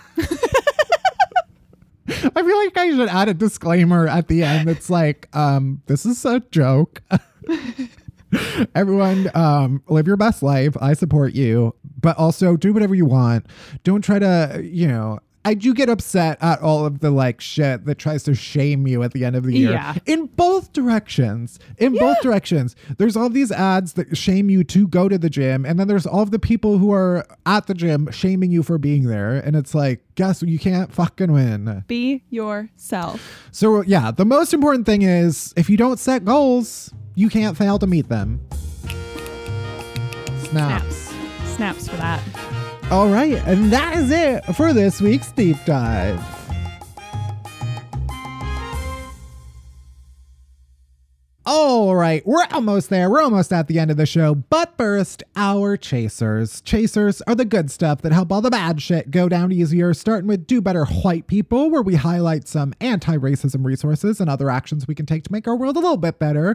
S2: I feel like I should add a disclaimer at the end. It's like, um, this is a joke. Everyone, um, live your best life. I support you, but also do whatever you want. Don't try to, you know, I do get upset at all of the like shit that tries to shame you at the end of the year.
S3: Yeah.
S2: In both directions. In
S3: Yeah.
S2: both directions. There's all these ads that shame you to go to the gym. And then there's all of the people who are at the gym shaming you for being there. And it's like, guess you can't fucking win.
S3: Be yourself.
S2: So yeah, the most important thing is if you don't set goals, you can't fail to meet them. Snap.
S3: Snaps. Snaps for that.
S2: All right, and that is it for this week's Deep Dive. All right, we're almost there. We're almost at the end of the show. But first, our chasers. Chasers are the good stuff that help all the bad shit go down easier, starting with Do Better White People, where we highlight some anti-racism resources and other actions we can take to make our world a little bit better.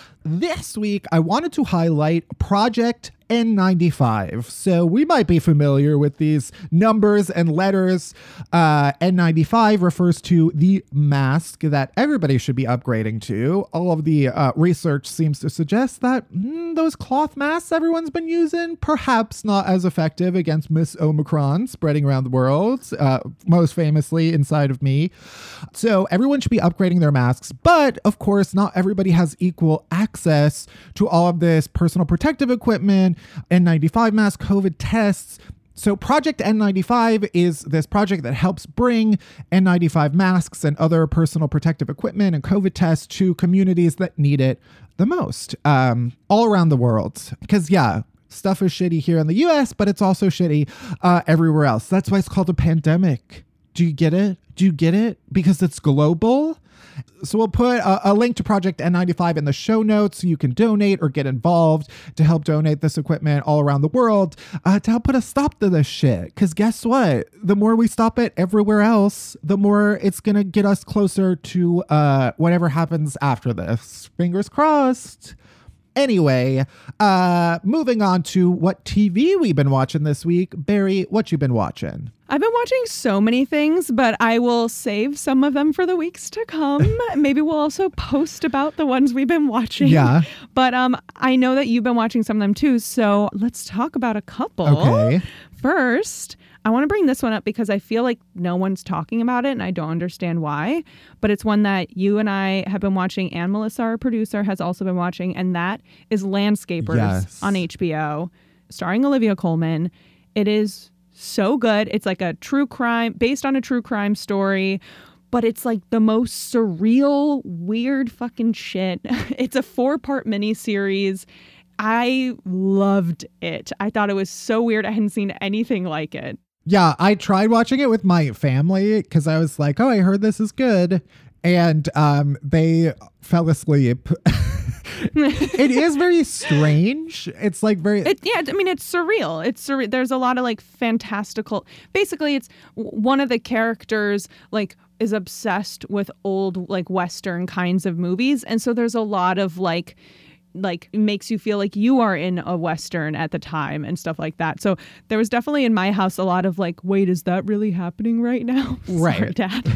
S2: This week, I wanted to highlight Project N ninety-five. So we might be familiar with these numbers and letters. Uh, N ninety-five refers to the mask that everybody should be upgrading to. All of the uh, research seems to suggest that mm, those cloth masks everyone's been using, perhaps not as effective against Miss Omicron spreading around the world, uh, most famously inside of me. So everyone should be upgrading their masks. But of course, not everybody has equal access to all of this personal protective equipment, N ninety-five masks, COVID tests. So Project N ninety-five is this project that helps bring N ninety-five masks and other personal protective equipment and COVID tests to communities that need it the most, um, all around the world. Because yeah, stuff is shitty here in the U S, but it's also shitty uh, everywhere else. That's why it's called a pandemic. Do you get it? Do you get it? Because it's global. So we'll put a, a link to Project N ninety-five in the show notes so you can donate or get involved to help donate this equipment all around the world uh, to help put a stop to this shit. Because guess what? The more we stop it everywhere else, the more it's going to get us closer to uh, whatever happens after this. Fingers crossed. Anyway, uh, moving on to what T V we've been watching this week. Barry, what you been watching?
S3: I've been watching so many things, but I will save some of them for the weeks to come. Maybe we'll also post about the ones we've been watching.
S2: Yeah.
S3: But um, I know that you've been watching some of them too, so let's talk about a couple.
S2: Okay.
S3: First, I want to bring this one up because I feel like no one's talking about it and I don't understand why. But it's one that you and I have been watching, and Melissa, our producer, has also been watching, and that is Landscapers
S2: Yes.
S3: on H B O, starring Olivia Colman. It is so good. It's like a true crime, based on a true crime story, but it's like the most surreal, weird fucking shit. It's a four-part miniseries. I loved it. I thought it was so weird. I hadn't seen anything like it.
S2: Yeah, I tried watching it with my family because I was like, oh, I heard this is good. And um, they fell asleep. It is very strange. It's like very...
S3: It, yeah, I mean, it's surreal. It's surreal. There's a lot of like fantastical... Basically, it's one of the characters like is obsessed with old like Western kinds of movies. And so there's a lot of like... like makes you feel like you are in a Western at the time and stuff like that. So there was definitely in my house a lot of like, wait, is that really happening right now?
S2: Right.
S3: Sorry, Dad.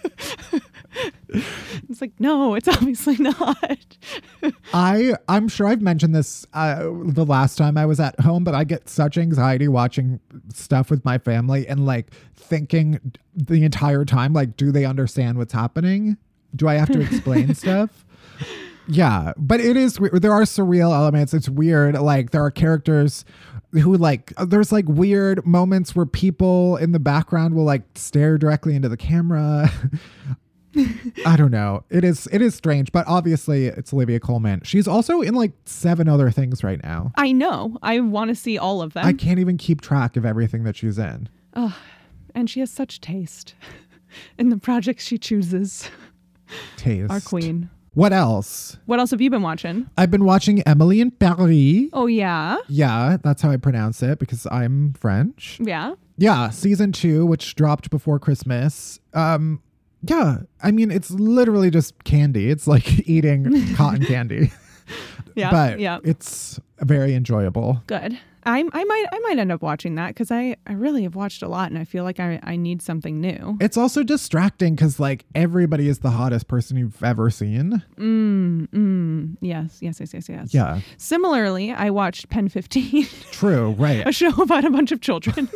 S3: It's like, no, it's obviously not.
S2: I, I'm sure I've mentioned this uh, the last time I was at home, but I get such anxiety watching stuff with my family and like thinking the entire time, like, do they understand what's happening? Do I have to explain stuff? Yeah, but it is, there are surreal elements. It's weird. Like there are characters who like, there's like weird moments where people in the background will like stare directly into the camera. I don't know. It is, it is strange, but obviously it's Olivia Colman. She's also in like seven other things right now.
S3: I know. I want to see all of them.
S2: I can't even keep track of everything that she's in.
S3: Oh, and she has such taste in the projects she chooses.
S2: Taste.
S3: Our queen.
S2: What else?
S3: What else have you been watching?
S2: I've been watching Emily in Paris.
S3: Oh, yeah.
S2: Yeah, that's how I pronounce it because I'm French.
S3: Yeah.
S2: Yeah, season two, which dropped before Christmas. Um, yeah, I mean, it's literally just candy. It's like eating cotton candy.
S3: Yeah.
S2: But
S3: yeah.
S2: it's very enjoyable.
S3: Good. I, I might I might end up watching that because I, I really have watched a lot and I feel like I, I need something new.
S2: It's also distracting because like everybody is the hottest person you've ever seen.
S3: Mm, mm, yes, yes, yes, yes, yes.
S2: Yeah.
S3: Similarly, I watched Pen fifteen.
S2: True, right.
S3: A show about a bunch of children.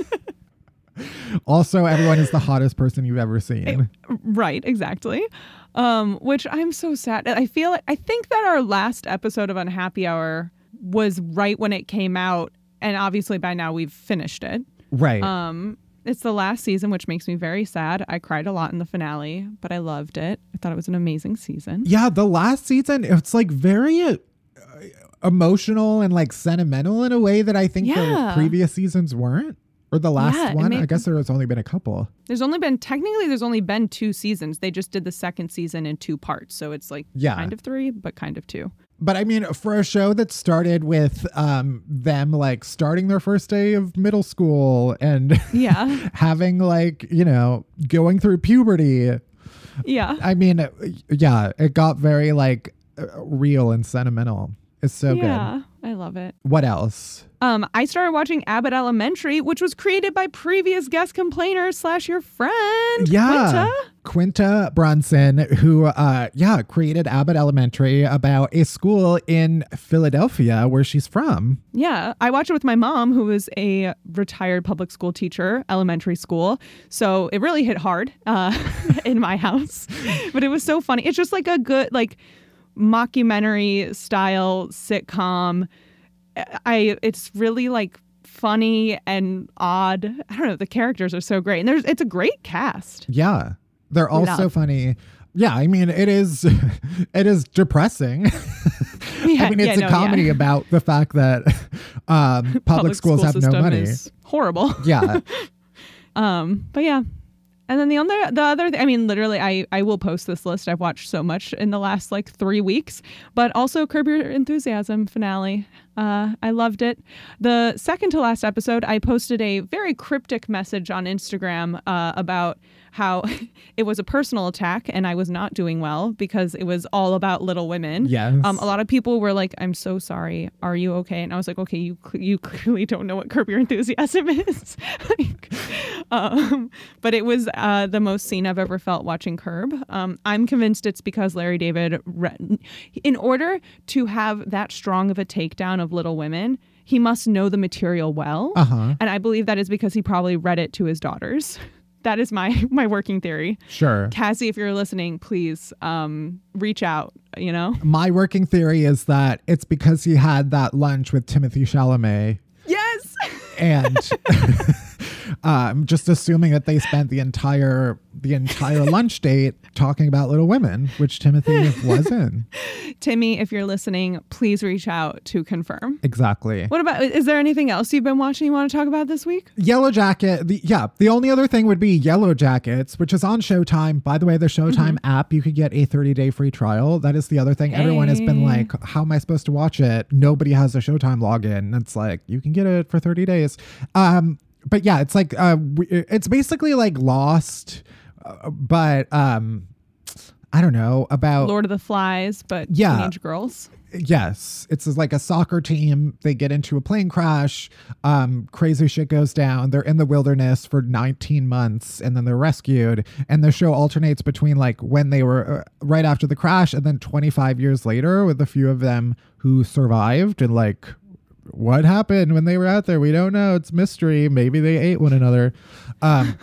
S2: Also, everyone is the hottest person you've ever seen.
S3: Right, exactly. Um, which I'm so sad. I feel like, I think that our last episode of Unhappy Hour was right when it came out. And obviously by now we've finished it.
S2: Right.
S3: Um, it's the last season, which makes me very sad. I cried a lot in the finale, but I loved it. I thought it was an amazing season.
S2: Yeah, the last season, it's like very uh, emotional and like sentimental in a way that I think
S3: Yeah.
S2: the previous seasons weren't. Or the last
S3: Yeah, it
S2: one.
S3: made-
S2: I guess there has only been a couple.
S3: There's only been, technically there's only been two seasons. They just did the second season in two parts. So it's like
S2: Yeah.
S3: kind of three, but kind of two.
S2: But I mean, for a show that started with um, them like starting their first day of middle school and
S3: Yeah.
S2: having like, you know, going through puberty.
S3: Yeah.
S2: I mean, yeah, it got very like uh, real and sentimental. It's so
S3: yeah. I love it.
S2: good. What else?
S3: Um, I started watching Abbott Elementary, which was created by previous guest complainer slash your friend,
S2: Yeah.
S3: Quinta.
S2: Quinta Brunson, who, uh, yeah, created Abbott Elementary about a school in Philadelphia where she's from.
S3: Yeah, I watched it with my mom, who is a retired public school teacher, elementary school. So it really hit hard uh, in my house. But it was so funny. It's just like a good, like, mockumentary style sitcom. I it's really like funny and odd. I don't know. The characters are so great, and there's it's a great cast.
S2: Yeah, they're all so
S3: Love.
S2: funny. Yeah, I mean, it is, it is depressing.
S3: Yeah,
S2: I mean, it's
S3: yeah,
S2: a
S3: no,
S2: comedy
S3: yeah.
S2: about the fact that um, public, schools
S3: school
S2: have no
S3: system
S2: money.
S3: is horrible.
S2: Yeah,
S3: Um, but yeah. And then the other, the other, th- I mean, literally, I, I will post this list. I've watched so much in the last like three weeks, but also Curb Your Enthusiasm finale. Uh, I loved it. The second to last episode, I posted a very cryptic message on Instagram uh, about how it was a personal attack and I was not doing well because it was all about Little Women.
S2: Yes.
S3: Um, a lot of people were like, "I'm so sorry. Are you okay?" And I was like, "Okay, you cl- you clearly don't know what Curb Your Enthusiasm is." Like, um, but it was uh, the most seen I've ever felt watching Curb. Um, I'm convinced it's because Larry David, re- in order to have that strong of a takedown of Little Women, he must know the material well.
S2: Uh-huh.
S3: And I believe that is because he probably read it to his daughters. That is my my working theory.
S2: sure.
S3: Cassie, if you're listening, please um, reach out, you know?
S2: My working theory is that it's because he had that lunch with Timothy Chalamet.
S3: Yes!
S2: And I'm just assuming that they spent the entire the entire lunch date talking about Little Women, which Timothy was in.
S3: Timmy, if you're listening, please reach out to confirm.
S2: Exactly.
S3: What about, is there anything else you've been watching you want to talk about this week?
S2: Yellow Jacket. The, yeah, the only other thing would be Yellow Jackets, which is on Showtime. By the way, the Showtime
S3: Mm-hmm.
S2: app, you could get a thirty-day free trial. That is the other thing. Everyone has been
S3: Hey.
S2: like, how am I supposed to watch it? Nobody has a Showtime login. It's like, you can get it for thirty days. Um, but yeah, it's like, uh, we- it's basically like Lost, uh, but um, I don't know about...
S3: Lord of the Flies, but
S2: Yeah.
S3: teenage girls.
S2: Yes, it's like a soccer team. They get into a plane crash. Um, crazy shit goes down. They're in the wilderness for nineteen months and then they're rescued. And the show alternates between like when they were uh, right after the crash and then twenty-five years later with a few of them who survived and like what happened when they were out there. We don't know. It's mystery. Maybe they ate one another. Um,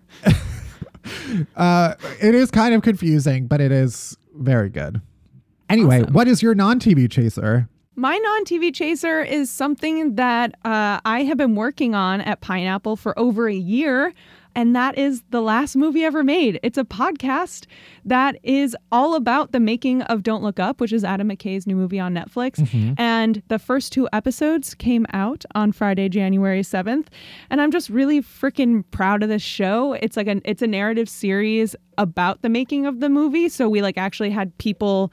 S2: uh, it is kind of confusing, but it is very good. Anyway,
S3: Awesome.
S2: what is your non-T V chaser?
S3: My non-T V chaser is something that uh, I have been working on at Pineapple for over a year, and that is The Last Movie Ever Made. It's a podcast that is all about the making of Don't Look Up, which is Adam McKay's new movie on Netflix. And the first two episodes came out on Friday, January seventh, and I'm just really freaking proud of this show. It's like a it's a narrative series about the making of the movie, so we like actually had people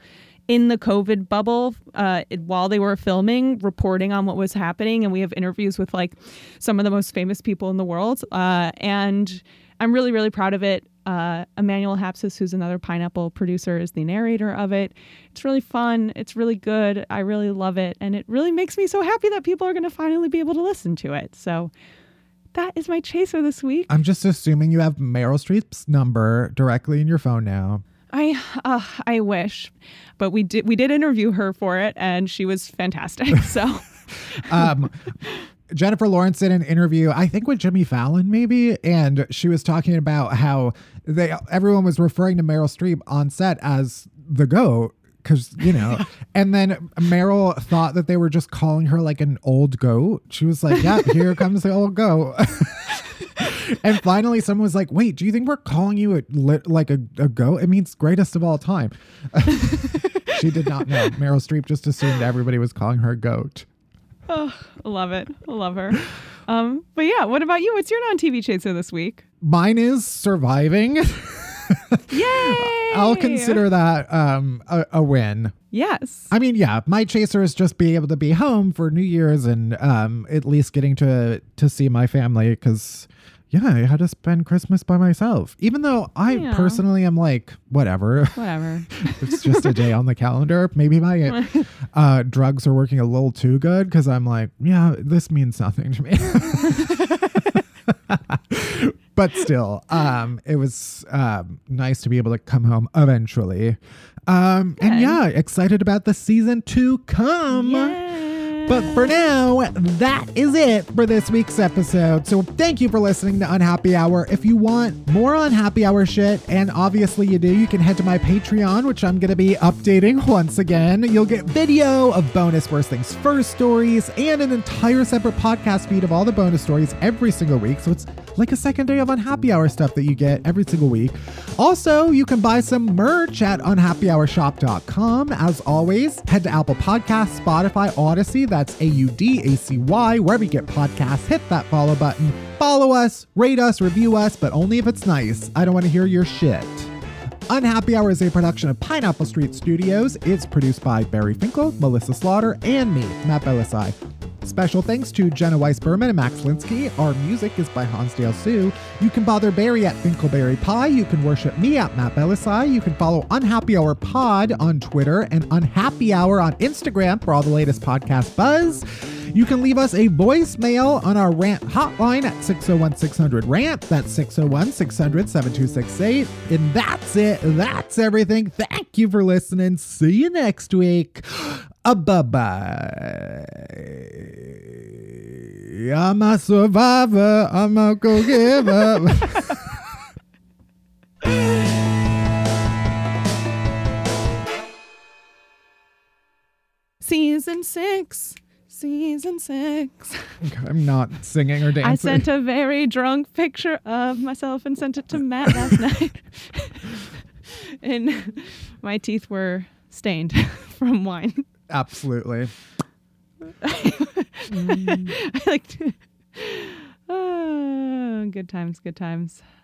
S3: in the COVID bubble uh, it, while they were filming, reporting on what was happening. And we have interviews with like some of the most famous people in the world. Uh, and I'm really, really proud of it. Uh, Emmanuel Hapsis, who's another Pineapple producer, is the narrator of it. It's really fun. It's really good. I really love it. And it really makes me so happy that people are going to finally be able to listen to it. So that is my chaser this week.
S2: I'm just assuming you have Meryl Streep's number directly in your phone now.
S3: I uh, I wish, but we did we did interview her for it, and she was fantastic. So,
S2: um, Jennifer Lawrence did an interview, I think with Jimmy Fallon, maybe, and she was talking about how they everyone was referring to Meryl Streep on set as the GOAT. Because, you know, and then Meryl thought that they were just calling her like an old goat. She was like, yeah, here comes the old goat. And finally, someone was like, wait, do you think we're calling you a, like a, a goat? It means greatest of all time. She did not know. Meryl Streep just assumed everybody was calling her a goat.
S3: Oh, I love it. I love her. Um, but yeah, what about you? What's your non-T V chaser this week?
S2: Mine is surviving.
S3: Yay!
S2: I'll consider that um, a, a win.
S3: Yes.
S2: I mean, yeah, my chaser is just being able to be home for New Year's and um, at least getting to to see my family because, yeah, I had to spend Christmas by myself. Even though I
S3: yeah.
S2: personally am like, whatever.
S3: Whatever.
S2: It's just a day on the calendar. Maybe my uh, drugs are working a little too good because I'm like, yeah, this means nothing to me. But still, um, it was um, nice to be able to come home eventually. Um, and yeah, excited about the season to come.
S3: Yeah.
S2: But for now, that is it for this week's episode. So thank you for listening to Unhappy Hour. If you want more Unhappy Hour shit, and obviously you do, you can head to my Patreon, which I'm going to be updating once again. You'll get video of bonus Worst Things First stories and an entire separate podcast feed of all the bonus stories every single week. So it's like a second day of Unhappy Hour stuff that you get every single week. Also, you can buy some merch at unhappy hour shop dot com. As always, head to Apple Podcasts, Spotify, Odyssey. That's A U D A C Y. Wherever you get podcasts, hit that follow button. Follow us, rate us, review us, but only if it's nice. I don't want to hear your shit. Unhappy Hour is a production of Pineapple Street Studios. It's produced by Barry Finkel, Melissa Slaughter, and me, Matt Belisai. Special thanks to Jenna Weiss-Berman and Max Linsky. Our music is by Hansdale Sue. You can bother Barry at Finkelberry Pie. You can worship me at Matt Belisai. You can follow Unhappy Hour Pod on Twitter and Unhappy Hour on Instagram for all the latest podcast buzz. You can leave us a voicemail on our rant hotline at six oh one, six hundred, rant. That's six oh one, six hundred, seven two six eight. And that's it. That's everything. Thank you for listening. See you next week. Uh, bye-bye. I'm a survivor. I'm a go-giver.
S3: Season six. Season six.
S2: I'm not singing or dancing.
S3: I sent a very drunk picture of myself and sent it to Matt last night. And my teeth were stained from wine.
S2: Absolutely.
S3: mm. I like to, oh, good times, good times.